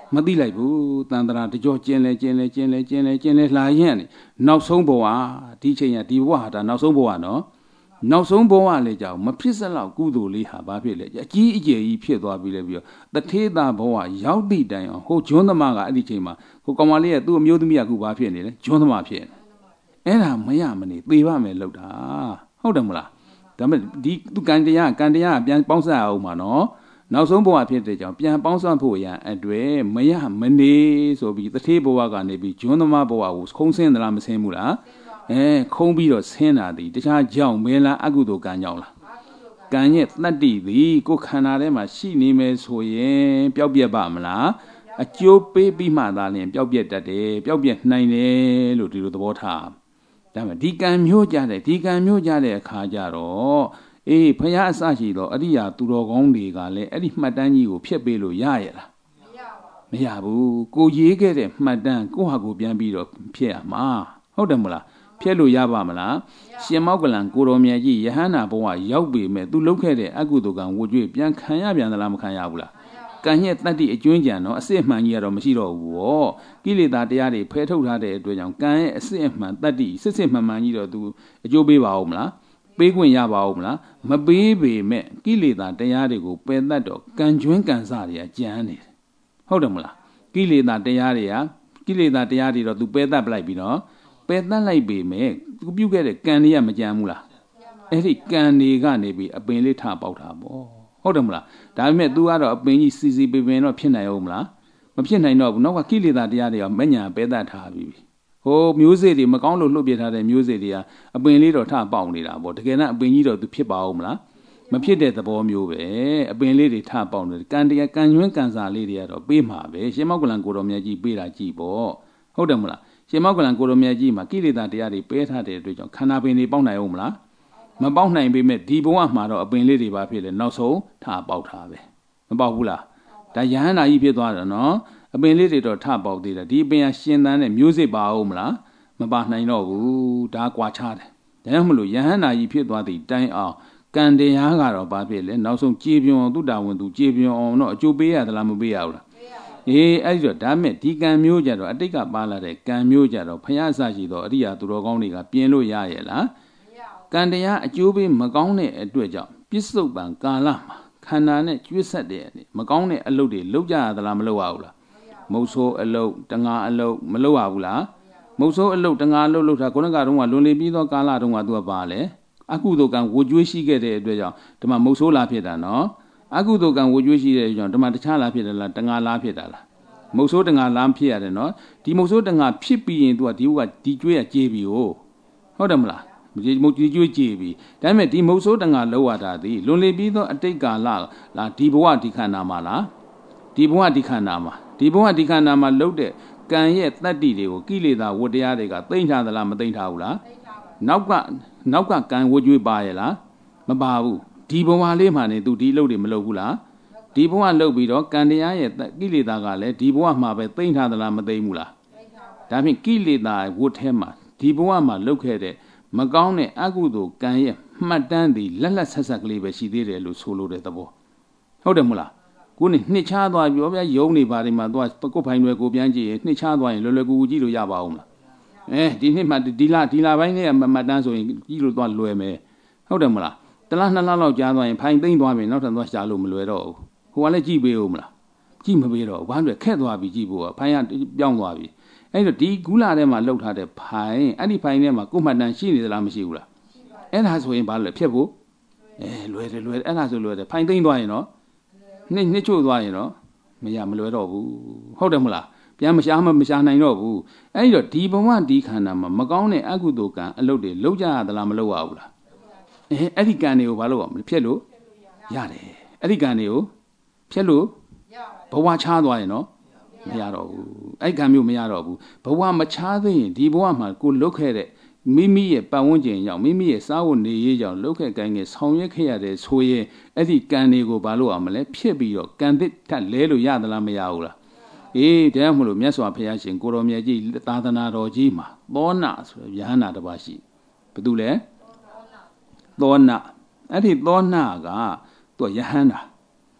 မသိလိုက်ဘူးတန်တရာတကြောကျင်းလဲကျင်းလဲကျင်းလဲကျင်းလဲကျင်းလဲလာရင်နောက်ဆုံးဘဝဒီချိန်ကဒီဘဝဟာဒါနောက်ဆုံးဘဝနော်နောက်ဆုံးဘဝလေကြောင့်မဖြစ်စလောက်ကုသိုလ်လေးဟာဘာဖြစ်လဲအကြီးအကျယ်ကြီးဖြစ်သွားပြီလေပြီးတော့တထေးသားဘဝရောက်သည့်တိုင်အောင်ဟိုဂျွန်းသမားကအဲ့ဒီချိန်မှာဟိုကောင်မလေးရဲ့သူ့အမျိုးသမီးကခုဘာဖြစ်နေလဲဂျွန်းသမားဖြစ်နေအဲ့ဒါမရမနေသေပါမယ်လို့တာဟုတ်တယ်မလားဒါပေမဲ့ဒီသူကံတရားကံတရားပြန်ပေါင်းစပ်အောင်ပါနော်နောက်ဆုံးဘဝဖြစ်တဲ့ကြောင့်ပြန်ပေါင်းစပ်ဖို့ရန်အတွေ့မရမနေဆိုပြီးတထေးဘဝကနေပြီးဂျွန်းသမားဘဝကိုခုံးဆင်းသလားမဆင်းဘူးလားအဲခုံးပြီးတော့ဆင်းတာဒီတခြားကြောင့်မဲလားအကုသိုလ်ကံကြောင့်လားကံရဲ့တတ္တိသည်ကိုယ်ခန္ဓာထဲမှာရှိနေမယ်ဆိုရင်ပျောက်ပြက်ပါမလားအကျိုးပေးပြီးမှသာလျှင်ပျောက်ပြက်တတ်တယ်ပျောက်ပြက်နိုင်တယ်လို့ဒီလိုသဘောထားဒါမှဒီကံမျိုးကြတဲ့ဒီကံမျိုးကြတဲ့အခါကျတော့အေးဖယားအစရှိတော့အရိယာသူတော်ကောင်းတွေကလည်းအဲ့ဒီမှတ်တမ်းကြီးကိုဖျက်ပေးလို့ရရလားမရဘူးကိုရေးခဲ့တဲ့မှတ်တမ်းကိုဟာကိုပြန်ပြီးတော့ဖျက်ရမှာဟုတ်တယ်မလားဖျက်လို့ရပါမလားရှင်မောက္ကလံကိုတော်မြတ်ကြီးယဟန္တာဘဝရောက်ပေမဲ့သူလုပ်ခဲ့တဲ့အကုသိုလ်ကံဝကြွေပြန်ခံရပြန်သလားမခံရဘူးလားကံရဲ့တတ္တိအကျွင်းကြံတော့အစစ်အမှန်ကြီးကတော့မရှိတော့ဘူးဗောကိလေသာတရားတွေဖယ်ထုတ်ထားတဲ့အတွက်ကြောင့်ကံရဲ့အစစ်အမှန်တတ္တိစစ်စစ်မှန်မှန်ကြီးတော့သူအကျိုးပေးပါဦးမလားပေးခွင့်ရပါဦးမလားမပေးပေမဲ့ကိလေသာတရားတွေကိုပယ်တတ်တော့ကံကျွင်းကံစတွေကကြမ်းနေတယ်ဟုတ်တယ်မလားကိလေသာတရားတွေကကိလေသာတရားတွေတော့သူပယ်တတ်ပလိုက်ပြီနော်ပယ်တတ်လိုက်ပေမဲ့သူပြုတ်ခဲ့တဲ့ကံတွေကမကြမ်းဘူးလားအဲ့ဒီကံတွေကနေပြီးအပင်လေးထပေါက်တာပေါ့ဟုတ်တယ်မလားဒါပေမဲ့ तू ကတော့အပင်ကြီးစီစီပင်ပင်တော့ဖြစ်နိုင်အောင်မလားမဖြစ်နိုင်တော့ဘူးနောက်ကကိလေသာတရားတွေကမညာပယ်တတ်ထားပြီဟိုမျိုးစေ့တွေမကောင်းလို့လှုပ်ပြထားတဲ့မျိုးစေ့တွေကအပင်လေးတော့ထပေါက်နေတာပေါ့တကယ်တော့အပင်ကြီးတော့ तू ဖြစ်ပါအောင်မလားမဖြစ်တဲ့သဘောမျိုးပဲအပင်လေးတွေထပေါက်နေတယ်ကံတရားကံကျွန်းကံစာလေးတွေကတော့ပေးမှာပဲရှင်မောက္ကလံကိုတော်မြတ်ကြီးပေးတာကြည့်ပေါ့ဟုတ်တယ်မလားရှင်မောက္ကလံကိုတော်မြတ်ကြီးမှာကိလေသာတရားတွေပယ်ထားတဲ့အတွက်ကြောင့်ခန္ဓာပင်တွေပေါက်နိုင်အောင်မလားမပေါက်နိုင်ပေမဲ့ဒီဘဝမှာတော့အပင်လေးတွေပါဖြစ်တယ်နောက်ဆုံးထပေါက်တာပဲမပေါက်ဘူးလားဒါယဟန္တာကြီးဖြစ်သွားတယ်နော်အပင်လေးတွေတော့ထပေါက်သေးတယ်ဒီအပင်ကရှင်သန်တဲ့မျိုးစစ်ပါအောင်မလားမပါနိုင်တော့ဘူးဒါကွာခြားတယ်ဒါကြောင့်မလို့ယဟန္တာကြီးဖြစ်သွားသည့်တိုင်အောင်ကံတရားကတော့ဘာဖြစ်လဲနောက်ဆုံးကြေပြွန်သူတာဝန်သူကြေပြွန်အောင်တော့အကျိုးပေးရသလားမပေးရဘူးလားအေးအဲ့ဒီတော့ဒါမဲ့ဒီကံမျိုးကြတော့အတိတ်ကပါလာတဲ့ကံမျိုးကြတော့ဖယားအစရှိတော့အရိယာသူတော်ကောင်းတွေကပြင်လို့ရရဲ့လားကံတရားအကျိုးပေးမကောင်းတဲ့အတွက်ကြောင့်ပြစ္ဆုတ်ပံကာလမှာခန္ဓာနဲ့ကျွတ်ဆက်တဲ့မကောင်းတဲ့အလုပ်တွေလုပ်ကြရသလားမလုပ်ရဘူးလားမုတ်ဆိုးအလုပ်တငါအလုပ်မလုပ်ရဘူးလားမုတ်ဆိုးအလုပ်တငါအလုပ်လုပ်တာခုနကတော့လွန်လေပြီးသောကာလတုန်းကသူကပါလေအကုသိုလ်ကံဝကြွေးရှိခဲ့တဲ့အတွက်ကြောင့်ဒီမှာမုတ်ဆိုးလာဖြစ်တာနော်အကုသိုလ်ကံဝကြွေးရှိတဲ့ကြောင့်ဒီမှာတခြားလာဖြစ်တယ်လားတငါလားဖြစ်တာလားမုတ်ဆိုးတငါလားဖြစ်ရတယ်နော်ဒီမုတ်ဆိုးတငါဖြစ်ပြီးရင်သူကဒီဘုကဒီကျွေးရကြေးပြီဟုတ်တယ်မလားဒီမုတ်ဒီကျွေးကြေးပြီဒါပေမဲ့ဒီမုတ်ဆိုးတငါလောက်ရတာဒီလွန်လေပြီးသောအတိတ်ကာလလားဒီဘဝဒီခန္ဓာမှာလားဒီဘဝဒီခန္ဓာမှာဒီဘဝဒီခန္ဓာမှာလှုပ်တဲ့ကံရဲ့တတ္တိတွေကိုကိလေသာဝတ္တရားတွေကသိမ့်ထားသလားမသိမ့်ထားဘူးလားနောက်ကနောက်ကကံဝကြွေးပါရဲ့လားမပါဘူးဒီဘဝလေးမှာနေသူဒီလှုပ်တွေမလှုပ်ဘူးလားဒီဘဝလှုပ်ပြီးတော့ကံတရားရဲ့ကိလေသာကလည်းဒီဘဝမှာပဲသိမ့်ထားသလားမသိမ့်ဘူးလားဒါဖြင့်ကိလေသာဝတ်ထဲမှာဒီဘဝမှာလှုပ်ခဲ့တဲ့မကောင်းတဲ့အကုသိုလ်ကံရဲ့မှတ်တမ်းသည်လက်လက်ဆက်ဆက်ကလေးပဲရှိသေးတယ်လို့ဆိုလိုတဲ့သဘောဟုတ်တယ်မဟုတ်လားကိုနေနှစ်ချသွားပြောဗျာယုံနေပါဒီမှာသွားကိုဖိုင်တွေကိုပြန်ကြည့်ရင်နှစ်ချသွားရင်လွယ်လွယ်ကူကူကြည့်လို့ရပါအောင်မလားအဲဒီနှစ်မှဒီလဒီလပိုင်းနဲ့မှတ်တမ်းဆိုရင်ကြည့်လို့သွားလွယ်မယ်ဟုတ်တယ်မလားတလားနှစ်လားလောက်ကြားသွားရင်ဖိုင်သိမ့်သွားပြီနောက်ထပ်သွားရှာလို့မလွယ်တော့ဘူးဟိုကလည်းကြည့်ပေးဦးမလားကြည့်မပေးတော့ဘာလို့ခက်သွားပြီကြည့်ဖို့ကဖိုင်ကပြောင်းသွားပြီအဲ့တော့ဒီကူးလာထဲမှာလှုပ်ထားတဲ့ဖိုင်အဲ့ဒီဖိုင်ထဲမှာကိုယ်မှတ်တမ်းရှိနေသလားမရှိဘူးလားအဲ့ဒါဆိုရင်ဘာလို့လဲဖြစ်ဖို့အဲလွယ်တယ်လွယ်တယ်အဲ့ဒါဆိုလွယ်တယ်ဖိုင်သိမ့်သွားရင်တော့နှစ်နှစ်ချို့သွားရင်တော့မရမလွယ်တော့ဘူးဟုတ်တယ်မလားပြန်မရှားမမရှားနိုင်တော့ဘူးအဲ့ဒီတော့ဒီဘဝဒီခန္ဓာမှာမကောင်းတဲ့အကုသိုလ်ကံအလုပ်တွေလုပ်ကြရသလားမလုပ်ရဘူးလားအဲအဲ့ဒီကံတွေကိုဘာလုပ်ရမလဲဖြတ်လို့ရတယ်အဲ့ဒီကံတွေကိုဖြတ်လို့ဘဝချားသွားရင်တော့မရတော့ဘူးအဲ့ကံမျိုးမရတော့ဘူးဘဝမချားသေးရင်ဒီဘဝမှာကိုလုတ်ခဲ့တဲ့မိမိရဲ့ပတ်ဝန်းကျင်ကြောင့်မိမိရဲ့စားဝတ်နေရေးကြောင့်လုတ်ခဲ့ကိုင်းခဲ့ဆောင်ရွက်ခဲ့ရတဲ့ဆိုရင်အဲ့ဒီကံတွေကိုဘာလို့ရမလဲဖြစ်ပြီးတော့ကံသစ်ထက်လဲလို့ရသလားမရဘူးလားအေးတရားမလို့မြတ်စွာဘုရားရှင်ကိုရောမြတ်ကြီးသာသနာတော်ကြီးမှာသောနာဆိုရဟန္တာတစ်ပါးရှိဘယ်သူလဲသောနာအဲ့ဒီသောနာကသူရဟန္တာ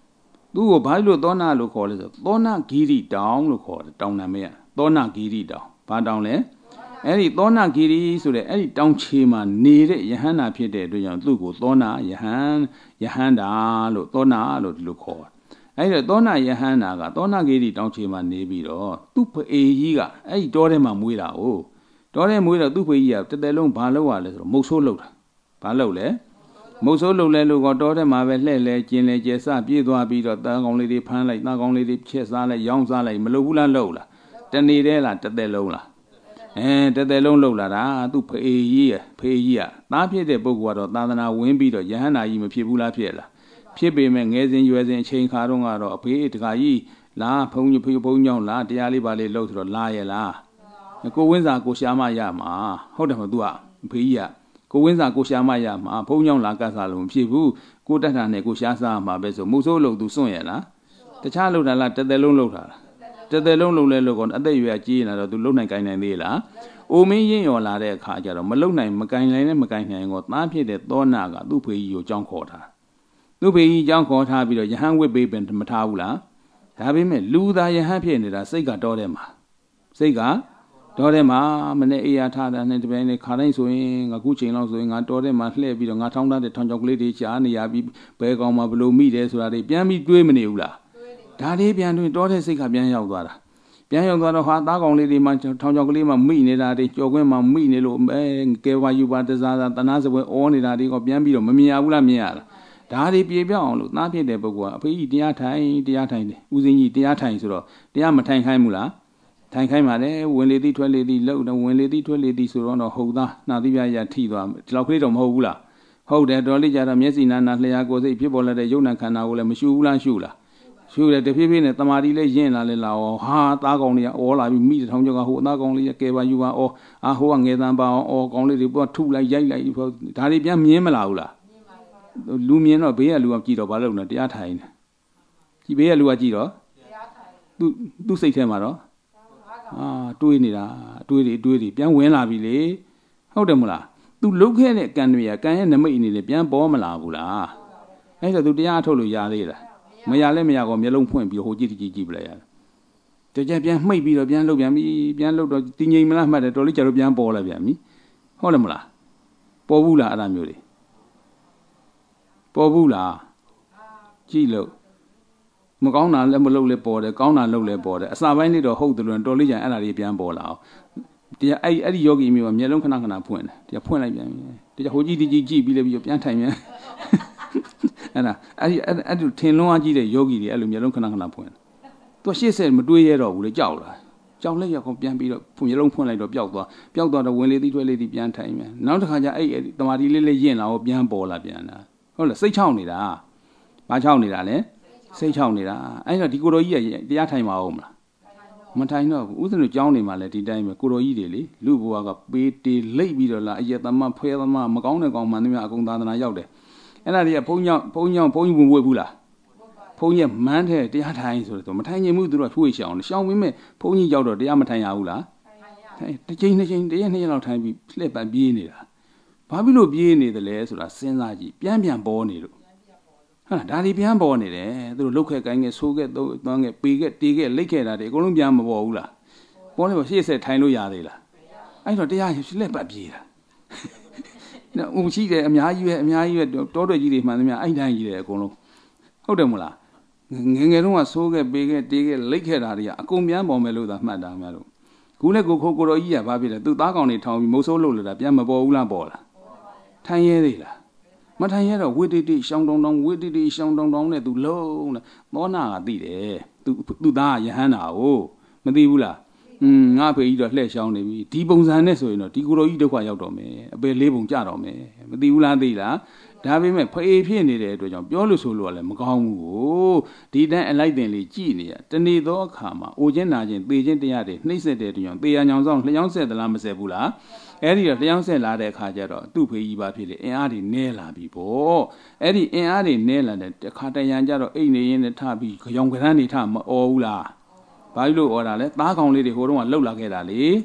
သူ့ကိုဘာလို့သောနာလို့ခေါ်လဲဆိုသောနာဂီရီတောင်လို့ခေါ်တယ်တောင်နာမည်ကသောနာဂီရီတောင်ဘာတောင်လဲအဲ့ဒီသောနာဂီရီဆိုတဲ့အဲ့ဒီတောင်ချေမှာနေတဲ့ယဟန္တာဖြစ်တဲ့အတွက်ကြောင့်သူ့ကိုသောနာယဟန်ယဟန္တာလို့သောနာလို့ဒီလိုခေါ်တယ်အဲ့ဒီသောနာယဟန္တာကသောနာဂီရီတောင်ချေမှာနေပြီးတော့သူ့ဖေကြီးကအဲ့ဒီတောထဲမှာမွေးတာ哦တောထဲမွေးတော့သူ့ဖေကြီးကတစ်သက်လုံးဘာလုပ်ရလဲဆိုတော့မုတ်ဆိုးလုပ်တာဘာလုပ်လဲမုတ်ဆိုးလုပ်လဲလို့ကောတောထဲမှာပဲလှဲ့လဲကျင်လဲကျဲစပြေးသွားပြီးတော့သားကောင်းလေးတွေဖမ်းလိုက်သားကောင်းလေးတွေချက်စားလိုက်ရောင်းစားလိုက်မလုပ်ဘူးလားလုပ်လားတနေ့တည်းလားတစ်သက်လုံးလားအဲတစ်သက်လုံးလုပ်လာတာသူ့ဖေကြီးရဖေကြီးကသားဖြစ်တဲ့ပုဂ္ဂိုလ်ကတော့သာသနာဝင်ပြီးတော့ယဟန္တာကြီးမဖြစ်ဘူးလားဖြစ်လားဖြစ်ပေမဲ့ငယ်စဉ်ရွယ်စဉ်အချိန်ခါတော့ကတော့အဖေတခါကြီးလာဘုံကြီးဖေဘုံကြောင့်လားတရားလေးပါလေးလှုပ်ဆိုတော့လာရဲ့လားကိုဝင်းစာကိုရှာမရမှာဟုတ်တယ်မသူကအဖေကြီးကကိုဝင်းစာကိုရှာမရမှာဘုံကြောင့်လာကတ်စားလို့မဖြစ်ဘူးကိုတတ်တာနဲ့ကိုရှားစားမှာပဲဆိုမုတ်ဆိုးလို့သူစွန့်ရလားတခြားလှုပ်တာလားတစ်သက်လုံးလှုပ်တာလားတစ်သက်လုံးလှုပ်လဲလို့ကောအသက်ရွယ်ကြီးနေတော့သူလှုပ်နိုင်ကိုင်းနိုင်သေးလားအိုမင်းရင်ရော်လာတဲ့အခါကျတော့မလှုပ်နိုင်မကိုင်းနိုင်နဲ့မကိုင်းနိုင်ကောသားဖြစ်တဲ့သောနာကသူ့ဖေကြီးကိုကြောင်းခေါ်တာသူ့ဖေကြီးကြောင်းခေါ်ထားပြီးတော့ယဟန်ဝိပေးပင်မထားဘူးလားဒါပေမဲ့လူသားယဟန်ဖြစ်နေတာစိတ်ကတော့တဲ့မှာစိတ်ကတော်ထဲမှာမနေ့အေးရထားတာနဲ့တပြိုင်နဲ့ခါတိုင်းဆိုရင်ငါခုချိန်လောက်ဆိုရင်ငါတော်ထဲမှာလှည့်ပြီးတော့ငါထောင်းထားတဲ့ထောင်ချောက်ကလေးတွေရှားနေရပြီးဘဲကောင်မှာဘလို့မိတယ်ဆိုတာတွေပြန်ပြီးတွေးမနေဘူးလားဒါလေးပြန်တွေးတော်တဲ့စိတ်ကပြန်ရောက်သွားတာပြန်ရောက်သွားတော့ဟာသားကောင်လေးတွေမှာထောင်ချောက်ကလေးမှာမိနေတာတွေကြော်ခွင်းမှာမိနေလို့အဲကဲဝါယူပါတစားစားတနာစပွဲအောနေတာတွေကပြန်ပြီးတော့မမြင်ရဘူးလားမြင်ရလားဒါတွေပြေပြောက်အောင်လို့သားဖြစ်တဲ့ပုဂ္ဂိုလ်ကအဖေကြီးတရားထိုင်တရားထိုင်တယ်ဦးစင်းကြီးတရားထိုင်ဆိုတော့တရားမထိုင်ခိုင်းဘူးလားထိုင်ခိုင်းပါလေဝင်လေသည်ထွက်လေသည်လှုပ်တော့ဝင်လေသည်ထွက်လေသည်ဆိုတော့ဟုတ်သားနှာသီးပြားရထိသွားဒီလောက်ကလေးတော့မဟုတ်ဘူးလားဟုတ်တယ်တော်လေးကြတော့မျက်စိနာနာလျှာကိုယ်စိတ်ဖြစ်ပေါ်လာတဲ့ယုံနာခန္ဓာကိုလည်းမရှုဘူးလားရှုလားရှုတယ်တဖြည်းဖြည်းနဲ့တမာတိလေးရင့်လာလေလာဩဟာသားကောင်လေးကဩလာပြီးမိထောင်ကျော်ကဟိုအသားကောင်လေးကဲပါယူပါဩအာဟိုကငယ်တန်းပါဩကောင်လေးတွေပွားထုလိုက်ရိုက်လိုက်ဒါတွေပြန်မြင်မလာဘူးလားလူမြင်တော့ဘေးကလူကကြည့်တော့ဘာလို့လဲတရားထိုင်နေကြည့်ဘေးကလူကကြည့်တော့တရားထိုင်သူသူစိတ်ထဲမှာတော့အာတွေးနေတာတွေးတွေတွေးတွေပြန်ဝင်လာပြီလေဟုတ်တယ်မလား तू လုတ်ခဲ့တဲ့ကံတွေကကံရဲ့နမိတ်အနေနဲ့ပြန်ပေါ်မလာဘူးလားအဲ့တော့ तू တရားထုတ်လို့ရသေးလားမရလဲမရကောမျက်လုံးဖွင့်ပြီးဟိုကြည့်ကြည့်ကြည့်ပြလိုက်ရတယ်တကြပြန်မှိတ်ပြီးတော့ပြန်လုတ်ပြန်ပြီပြန်လုတ်တော့တည်ငြိမ်မလားမှတ်တယ်တော်လေးကျတော့ပြန်ပေါ်လာပြန်ပြီဟုတ်တယ်မလားပေါ်ဘူးလားအဲ့ဒါမျိုးတွေပေါ်ဘူးလားကြည့်လို့မကောင်းတာလည်းမလုပ်လဲပေါ်တယ်ကောင်းတာလုပ်လဲပေါ်တယ်အစာပိုင်းလေးတော့ဟုတ်တယ်လို့တော်လေးကျန်အဲ့ဒါလေးပြန်ပေါ်လာအောင်တရားအဲ့အဲ့ဒီယောဂီမျိုးကမျက်လုံးခဏခဏဖွင့်တယ်တရားဖွင့်လိုက်ပြန်ပြီတရားဟိုကြည့်ကြည့်ကြည့်ပြီးလဲပြီးပြန်ထိုင်ပြန်အဲ့ဒါအဲ့ဒီအဲ့ဒီထင်လွန်းအားကြီးတဲ့ယောဂီတွေအဲ့လိုမျက်လုံးခဏခဏဖွင့်တယ်သူရှေ့ဆက်မတွေးရတော့ဘူးလေကြောက်လာကြောက်လိုက်ရကောင်ပြန်ပြီးတော့မျက်လုံးဖွင့်လိုက်တော့ပျောက်သွားပျောက်သွားတော့ဝင်လေသည်ထွက်လေသည်ပြန်ထိုင်ပြန်နောက်တစ်ခါကျအဲ့တမာတိလေးလေးရင့်လာတော့ပြန်ပေါ်လာပြန်တာဟုတ်လားစိတ်ချောင်းနေတာဘာချောင်းနေတာလဲစိတ်ချောင်းနေတာအဲ့တော့ဒီကိုတော်ကြီးကတရားထိုင်ပါအောင်မလားမထိုင်တော့ဘူးဥစဉ်တို့ကြောင်းနေမှာလဲဒီတိုင်းပဲကိုတော်ကြီးတွေလေလူဘဝကပေးတေလိတ်ပြီးတော့လာအယက်သမဖဲသမမကောင်းတဲ့ကောင်မှန်သမျှအကုန်သာသနာရောက်တယ်အဲ့ဒါတွေကဘုန်းကြီးဘုန်းကြီးဘုန်းကြီးဝင်ဝေဘူးလားဘုန်းကြီးမန်းတဲ့တရားထိုင်ဆိုတော့မထိုင်နိုင်ဘူးသူတို့ကထွေးရှောင်းရှောင်းပြီးမဲ့ဘုန်းကြီးရောက်တော့တရားမထိုင်ရဘူးလားထိုင်တစ်ချိန်တစ်ချိန်တရက်နှစ်ရက်လောက်ထိုင်ပြီးလှည့်ပတ်ပြေးနေတာဘာဖြစ်လို့ပြေးနေတယ်လဲဆိုတာစဉ်းစားကြည့်ပြန်ပြန်ပေါ်နေလို့ဟာဒါဒီပြန်ပေါ်နေတယ်သူတို့လုတ်ခဲ့ကိုင်းခဲ့ဆိုးခဲ့သွန်းခဲ့ပေခဲ့တေးခဲ့လိတ်ခဲ့တာတွေအကုန်လုံးပြန်မပေါ်ဘူးလားပေါ်နေပါရှေ့ဆက်ထိုင်လို့ရသေးလားအဲ့တော့တရားလက်ပတ်ပြေးတာနော်ဦးရှိတယ်အများကြီးပဲအများကြီးပဲတောတွေကြီးတွေမှန်သမျှအဲ့တိုင်းကြီးတယ်အကုန်လုံးဟုတ်တယ်မလားငယ်ငယ်တုန်းကဆိုးခဲ့ပေခဲ့တေးခဲ့လိတ်ခဲ့တာတွေကအကုန်ပြန်ပေါ်မယ်လို့သာမှတ်တာများလို့ခုလည်းကိုခိုးကိုတော်ကြီးကဘာဖြစ်လဲသူသားကောင်တွေထောင်ပြီးမုတ်ဆိုးလို့လာပြန်မပေါ်ဘူးလားပေါ်လားထိုင်ရဲသေးလားမထိုင်ရတော့ဝိတိတိရှောင်းတောင်းတောင်းဝိတိတိရှောင်းတောင်းတောင်းနဲ့သူလုံးနဲ့သောနာကသိတယ်သူသူသားကယဟန္တာကိုမသိဘူးလားอืมငါဖေကြီးတော့လှည့်ရှောင်းနေပြီဒီပုံစံနဲ့ဆိုရင်တော့ဒီကိုယ်တော်ကြီးဒုက္ခရောက်တော့မယ်အပေလေးပုံကြတော့မယ်မသိဘူးလားသိလားဒါပေမဲ့ဖေးဖြစ်နေတဲ့အတွက်ကြောင့်ပြောလို့ဆိုလို့ကလည်းမကောင်းဘူးကိုဒီတန်းအလိုက်တင်လေးကြည်နေရတနေ့သောအခါမှာအိုခြင်းနာခြင်းသေခြင်းတရားတွေနှိမ့်ဆက်တဲ့တရားသေရညောင်ဆောင်လျှောင်းဆက်သလားမဆက်ဘူးလားအဲ့ဒီတော့လျှောင်းဆက်လာတဲ့အခါကျတော့သူ့ဖေးကြီးပါဖြစ်လေအင်အားတွေနဲလာပြီပေါ့အဲ့ဒီအင်အားတွေနဲလာတဲ့တခါတရံကျတော့အိတ်နေရင်းနဲ့ထပြီးကြောင်ကရမ်းနေထမအော်ဘူးလားဘာလို့လို့အော်တာလဲသားကောင်လေးတွေဟိုတုန်းကလှုပ်လာခဲ့တာလေ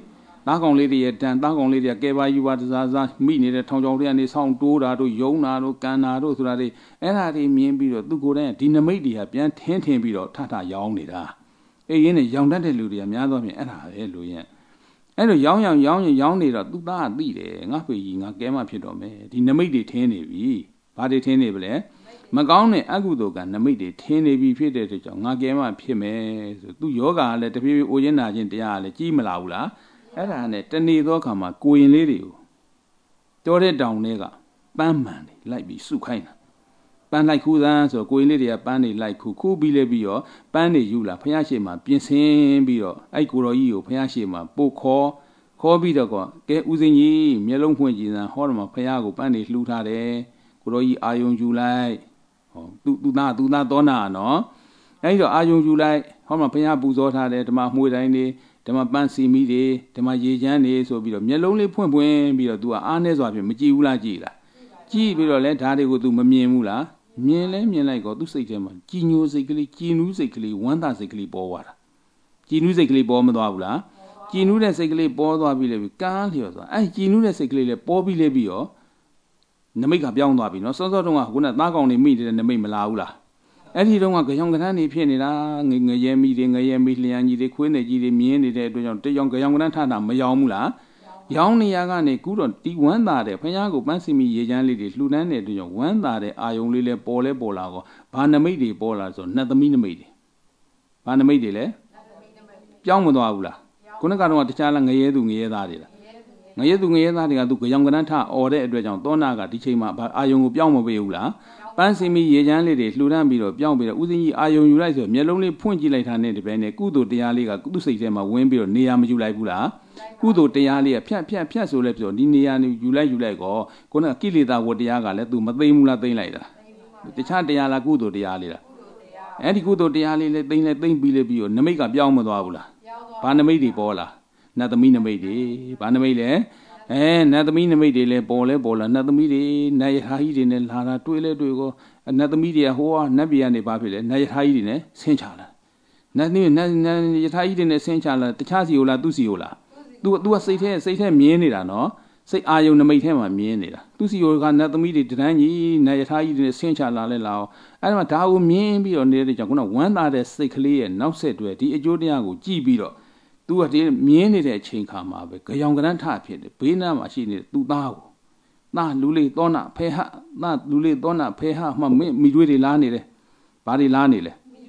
သားကောင်လေးတွေရဲ့တန်သားကောင်လေးတွေကကဲပါယူပါတစားစားမိနေတဲ့ထောင်ချောင်းတွေကနေဆောင်းတိုးတာတို့ယုံတာတို့ကန်တာတို့ဆိုတာတွေအဲ့ဒါတွေမြင်ပြီးတော့သူကိုယ်တိုင်ဒီနမိတ်တွေကပြန်ထင်းထင်းပြီးတော့ထထရောင်းနေတာအေးရင်းနဲ့ရောင်တတ်တဲ့လူတွေကများသောဖြင့်အဲ့ဒါပဲလို့ရင်အဲ့လိုရောင်းရောင်ရောင်းရောင်းနေတော့သူသားကသိတယ်ငါဖေကြီးငါကဲမှဖြစ်တော့မယ်ဒီနမိတ်တွေထင်းနေပြီဘာတွေထင်းနေပြီလဲမကောင်းတဲ့အကုသိုလ်ကနမိတ်တွေထင်းနေပြီဖြစ်တဲ့အတွက်ကြောင့်ငါကဲမှဖြစ်မယ်ဆိုသူယောဂကလည်းတဖြည်းဖြည်းအိုရင်းနာခြင်းတရားကလည်းကြီးမလာဘူးလားအဲ့ဒါနဲ့တနေ့သောအခါမှာကိုရင်လေးတွေကိုတောတဲ့တောင်တွေကပန်းမှန်တွေလိုက်ပြီးစုခိုင်းတာပန်းလိုက်ခူးသန်းဆိုကိုရင်လေးတွေကပန်းတွေလိုက်ခူးခူးပြီးလဲပြီးတော့ပန်းတွေယူလာဖះရှိမှပြင်ဆင်ပြီးတော့အဲ့ကိုတော်ကြီးကိုဖះရှိမှပို့ခေါ်ခေါ်ပြီးတော့ကဲဦးစင်းကြီးမျက်လုံးဖွင့်ကြည့်စမ်းဟောတော့မှဖះကိုပန်းတွေလှူထားတယ်ကိုတော်ကြီးအာယုံယူလိုက်ဟောသူသူသားသူသားသောနာနော်အဲ့တော့အာယုံယူလိုက်ဟောမှဖះပူဇော်ထားတယ်ဓမ္မမှွေတိုင်းတွေဓမ္မပန်းစီမီတွေဓမ္မရေချမ်းတွေဆိုပြီးတော့မျက်လုံးလေးဖွင့်ဖွင့်ပြီးတော့ तू ကအားနေစွာဖြင့်မကြည့်ဘူးလားကြည့်လားကြည့်ပြီးတော့လဲဓာတ်တွေကို तू မမြင်ဘူးလားမြင်လဲမြင်လိုက်တော့သူ့စိတ်ထဲမှာကြည်ညိုစိတ်ကလေးကြည်နူးစိတ်ကလေးဝမ်းသာစိတ်ကလေးပေါ်သွားတာကြည်နူးစိတ်ကလေးပေါ်မသွားဘူးလားကြည်နူးတဲ့စိတ်ကလေးပေါ်သွားပြီးလဲပြီးကန်းလျော်သွားအဲ့ကြည်နူးတဲ့စိတ်ကလေးလဲပေါ်ပြီးလဲပြီးတော့နမိတ်ကပြောင်းသွားပြီနော်စောစောတုန်းကခုနသားကောင်တွေမိတဲ့နမိတ်မလာဘူးလားအဲ့ဒီတုန်းကကြောင်ကရန်းနေဖြစ်နေတာငငရဲမိတွေငရဲမိလျံကြီးတွေခွေးနေကြီးတွေမြင်းနေတဲ့အတွက်ကြောင့်တကြောင်ကြောင်ကရန်းထတာမယောင်ဘူးလားရောင်းနေရကနေကူတော့တီဝမ်းသာတဲ့ဖခင်ကိုပန်းစီမီရေချမ်းလေးတွေလှူဒန်းတဲ့အတွက်ကြောင့်ဝမ်းသာတဲ့အာယုံလေးလဲပေါ်လဲပေါ်လာတော့ဘာနမိတ်တွေပေါ်လာဆိုနှက်သမီးနမိတ်တွေဘာနမိတ်တွေလဲပြောင်းမသွားဘူးလားခုနကတော့တခြားလားငရဲသူငရဲသားတွေလားငရဲသူငရဲသားတွေကသူကြောင်ကရန်းထអော်တဲ့အတွက်ကြောင့်သောနာကဒီချိန်မှာအာယုံကိုပြောင်းမပေးဘူးလားပန်းစီမီရေချမ်းလေးတွေလှူဒန်းပြီးတော့ပြောင်းပြီးတော့ဦးစင်းကြီးအာယုံယူလိုက်ဆိုမျက်လုံးလေးဖွင့်ကြည့်လိုက်တာနဲ့တပည့်နဲ့ကုသိုလ်တရားလေးကသူ့စိတ်ထဲမှာဝင်ပြီးတော့နေရာမယူလိုက်ဘူးလားကုသိုလ်တရားလေးကဖြတ်ဖြတ်ဖြတ်ဆိုလဲပြောဒီနေရာနေယူလိုက်ယူလိုက်ကောခုနကကိလေသာဝတ္တရားကလည်း तू မသိဘူးလားသိမ့်လိုက်တာတခြားတရားလားကုသိုလ်တရားလေးလားအဲ့ဒီကုသိုလ်တရားလေးလည်းသိမ့်လဲသိမ့်ပြီးလဲပြီးတော့နမိတ်ကပြောင်းမသွားဘူးလားဘာနမိတ်တွေပေါ်လာနတ်သမီးနမိတ်တွေဘာနမိတ်လဲအဲနတ်သမီးနမိတ်တွေလည်းပေါ်လဲပေါ်လာနတ်သမီးတွေနတ်ရဟာကြီးတွေနဲ့လာတာတွေ့လဲတွေ့ကောနတ်သမီးတွေကဟိုကနတ်ပြည်ကနေဘာဖြစ်လဲနတ်ရဟာကြီးတွေနဲ့ဆင်းချလာနတ်နတ်နတ်ရဟာကြီးတွေနဲ့ဆင်းချလာတခြားစီကိုလားသူ့စီကိုလား तू तू ကစိတ်ထဲစိတ်ထဲမြင်နေတာနော်စိတ်အာယုံနမိတ်ထဲမှာမြင်နေတာသူ့စီကိုကနတ်သမီးတွေတန်းကြီးနတ်ရဟာကြီးတွေနဲ့ဆင်းချလာလဲလာအောင်အဲ့ဒါမှဒါကိုမြင်ပြီးတော့နေတဲ့ကြောင့်ခုနဝမ်းသာတဲ့စိတ်ကလေးရဲ့နောက်ဆက်တွဲဒီအကျိုးတရားကိုကြည့်ပြီးတော့तू ကဒီမြင်နေတဲ့အချိန်ခါမှာပဲကြောင်ကရန်းထဖြစ်တယ်ဘေးနားမှာရှိနေတဲ့သူ့သားကိုသားလူလေးသောနာဖဲဟသားလူလေးသောနာဖဲဟမှမင်းမိတွေးတွေလားနေတယ်ဘာတွေလားနေလဲ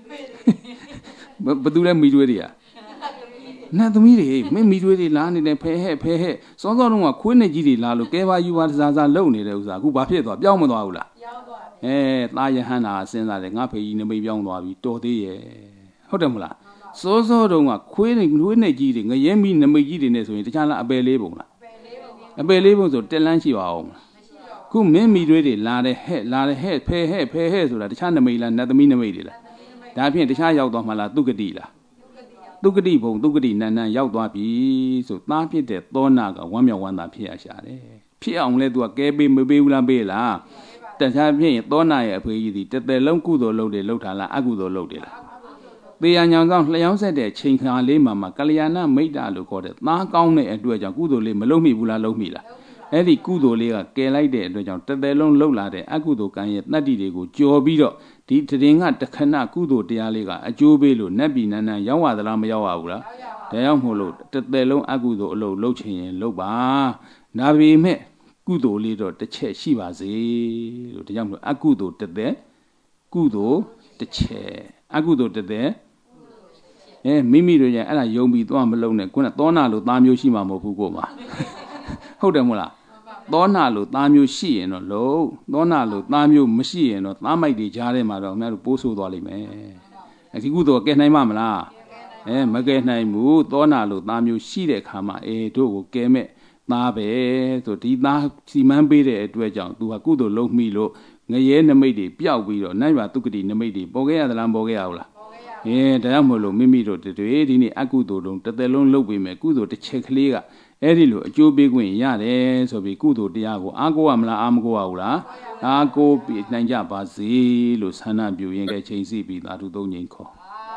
ဘသူလဲမိတွေးတွေကနတ်သမီးတွေမင်းမိတွေးတွေလားနေတယ်ဖဲဟဲ့ဖဲဟဲ့စောစောတုန်းကခွေးနေကြီးတွေလားလို့ကဲပါယူပါတစားစားလုံနေတဲ့ဥစ္စာအခုဘာဖြစ်သွားပြောင်းမသွားဘူးလားပြောင်းသွားအဲသားယဟန္တာစဉ်းစားတယ်ငါဖေကြီးနမိတ်ပြောင်းသွားပြီတော်သေးရဲ့ဟုတ်တယ်မလားစောစောတုန်းကခွေးနေခွေးနေကြီးတွေငရဲမိနမိတ်ကြီးတွေနဲ့ဆိုရင်တခြားလားအပယ်လေးပုံလားအပယ်လေးပုံဆိုတက်လန်းရှိပါအောင်ခုမင်းမိတွေးတွေလာတယ်ဟဲ့လာတယ်ဟဲ့ဖဲဟဲ့ဖဲဟဲ့ဆိုတာတခြားနမိတ်လားနတ်သမီးနမိတ်တွေလားဒါဖြင့်တခြားရောက်သွားမှလားသူကတိလားသူကတိဘုံသူကတိနန်းနန်းရောက်သွားပြီဆိုသားဖြစ်တဲ့သောနာကဝမ်းမြောက်ဝမ်းသာဖြစ်ရရှာတယ်ဖြစ်အောင်လဲသူကကဲပေးမပေးဘူးလားပေးလားတခြားဖြင့်သောနာရဲ့အဖေကြီးဒီတသက်လုံးကုသိုလ်လုပ်တယ်လုပ်တာလားအကုသိုလ်လုပ်တယ်လားသေရညောင်ဆောင်လျှောင်းဆက်တဲ့ချိန်ခါလေးမှာမှာကလျာဏမိတ်တာလို့ခေါ်တဲ့သားကောင်းတဲ့အတွက်ကြောင့်ကုသိုလ်လေးမလုပ်မိဘူးလားလုပ်မိလားအဲ့ဒီကုသိုလ်လေးကကယ်လိုက်တဲ့အတွက်ကြောင့်တသက်လုံးလှုပ်လာတဲ့အကုသိုလ်ကံရဲ့တတ္တိတွေကိုကြော်ပြီးတော့ဒီတရင်ကတခဏကုသိုလ်တရားလေးကအကျိုးပေးလို့နတ်ပြည်နန်းနန်းရောက်ရသလားမရောက်ရဘူးလားဒါကြောင့်မို့လို့တသက်လုံးအကုသိုလ်အလုပ်လုပ်ချင်ရင်လုပ်ပါဒါပေမဲ့ကုသိုလ်လေးတော့တစ်ချက်ရှိပါစေလို့ဒါကြောင့်မို့အကုသိုလ်တစ်သက်ကုသိုလ်တစ်ချက်အကုသိုလ်တစ်သက်အဲမိမိတို့ရဲ့အဲ့ဒါယုံပြီးသွားမလုံးနဲ့ခုနသောနာလို့သားမျိုးရှိမှာမဟုတ်ဘူးကိုမှာဟုတ်တယ်မို့လားသောနာလို့သားမျိုးရှိရင်တော့လုံးသောနာလို့သားမျိုးမရှိရင်တော့သားမိုက်တွေကြားထဲမှာတော့အများတို့ပိုးဆိုးသွားလိမ့်မယ်အခုကုသိုလ်ကဲနိုင်မှာမလားအဲမကဲနိုင်ဘူးသောနာလို့သားမျိုးရှိတဲ့ခါမှာအေးတို့ကိုကဲမဲ့သားပဲဆိုဒီသားစီမံပေးတဲ့အတွက်ကြောင့်သူဟာကုသိုလ်လုံးမိလို့ငရဲနမိတ်တွေပျောက်ပြီးတော့နိုင်ပါတုကတိနမိတ်တွေပေါ်ခဲ့ရသလားပေါ်ခဲ့ရဘူးလားအဲဒါကြောင့်မို့လို့မိမိတို့တွေဒီနေ့အကုသိုလ်လုံးတစ်သက်လုံးလုပ်ပြီးမယ်ကုသိုလ်တစ်ချက်ကလေးကအဲ့ဒီလိုအကျိုးပေးခွင့်ရတယ်ဆိုပြီးကုသိုလ်တရားကိုအားကိုးရမလားအားမကိုးရဘူးလားအားကိုးပြီးနိုင်ကြပါစေလို့ဆန္ဒပြုရင်ကဲချိန်စီပြီးသာဓုသုံးငိမ်ခေါ်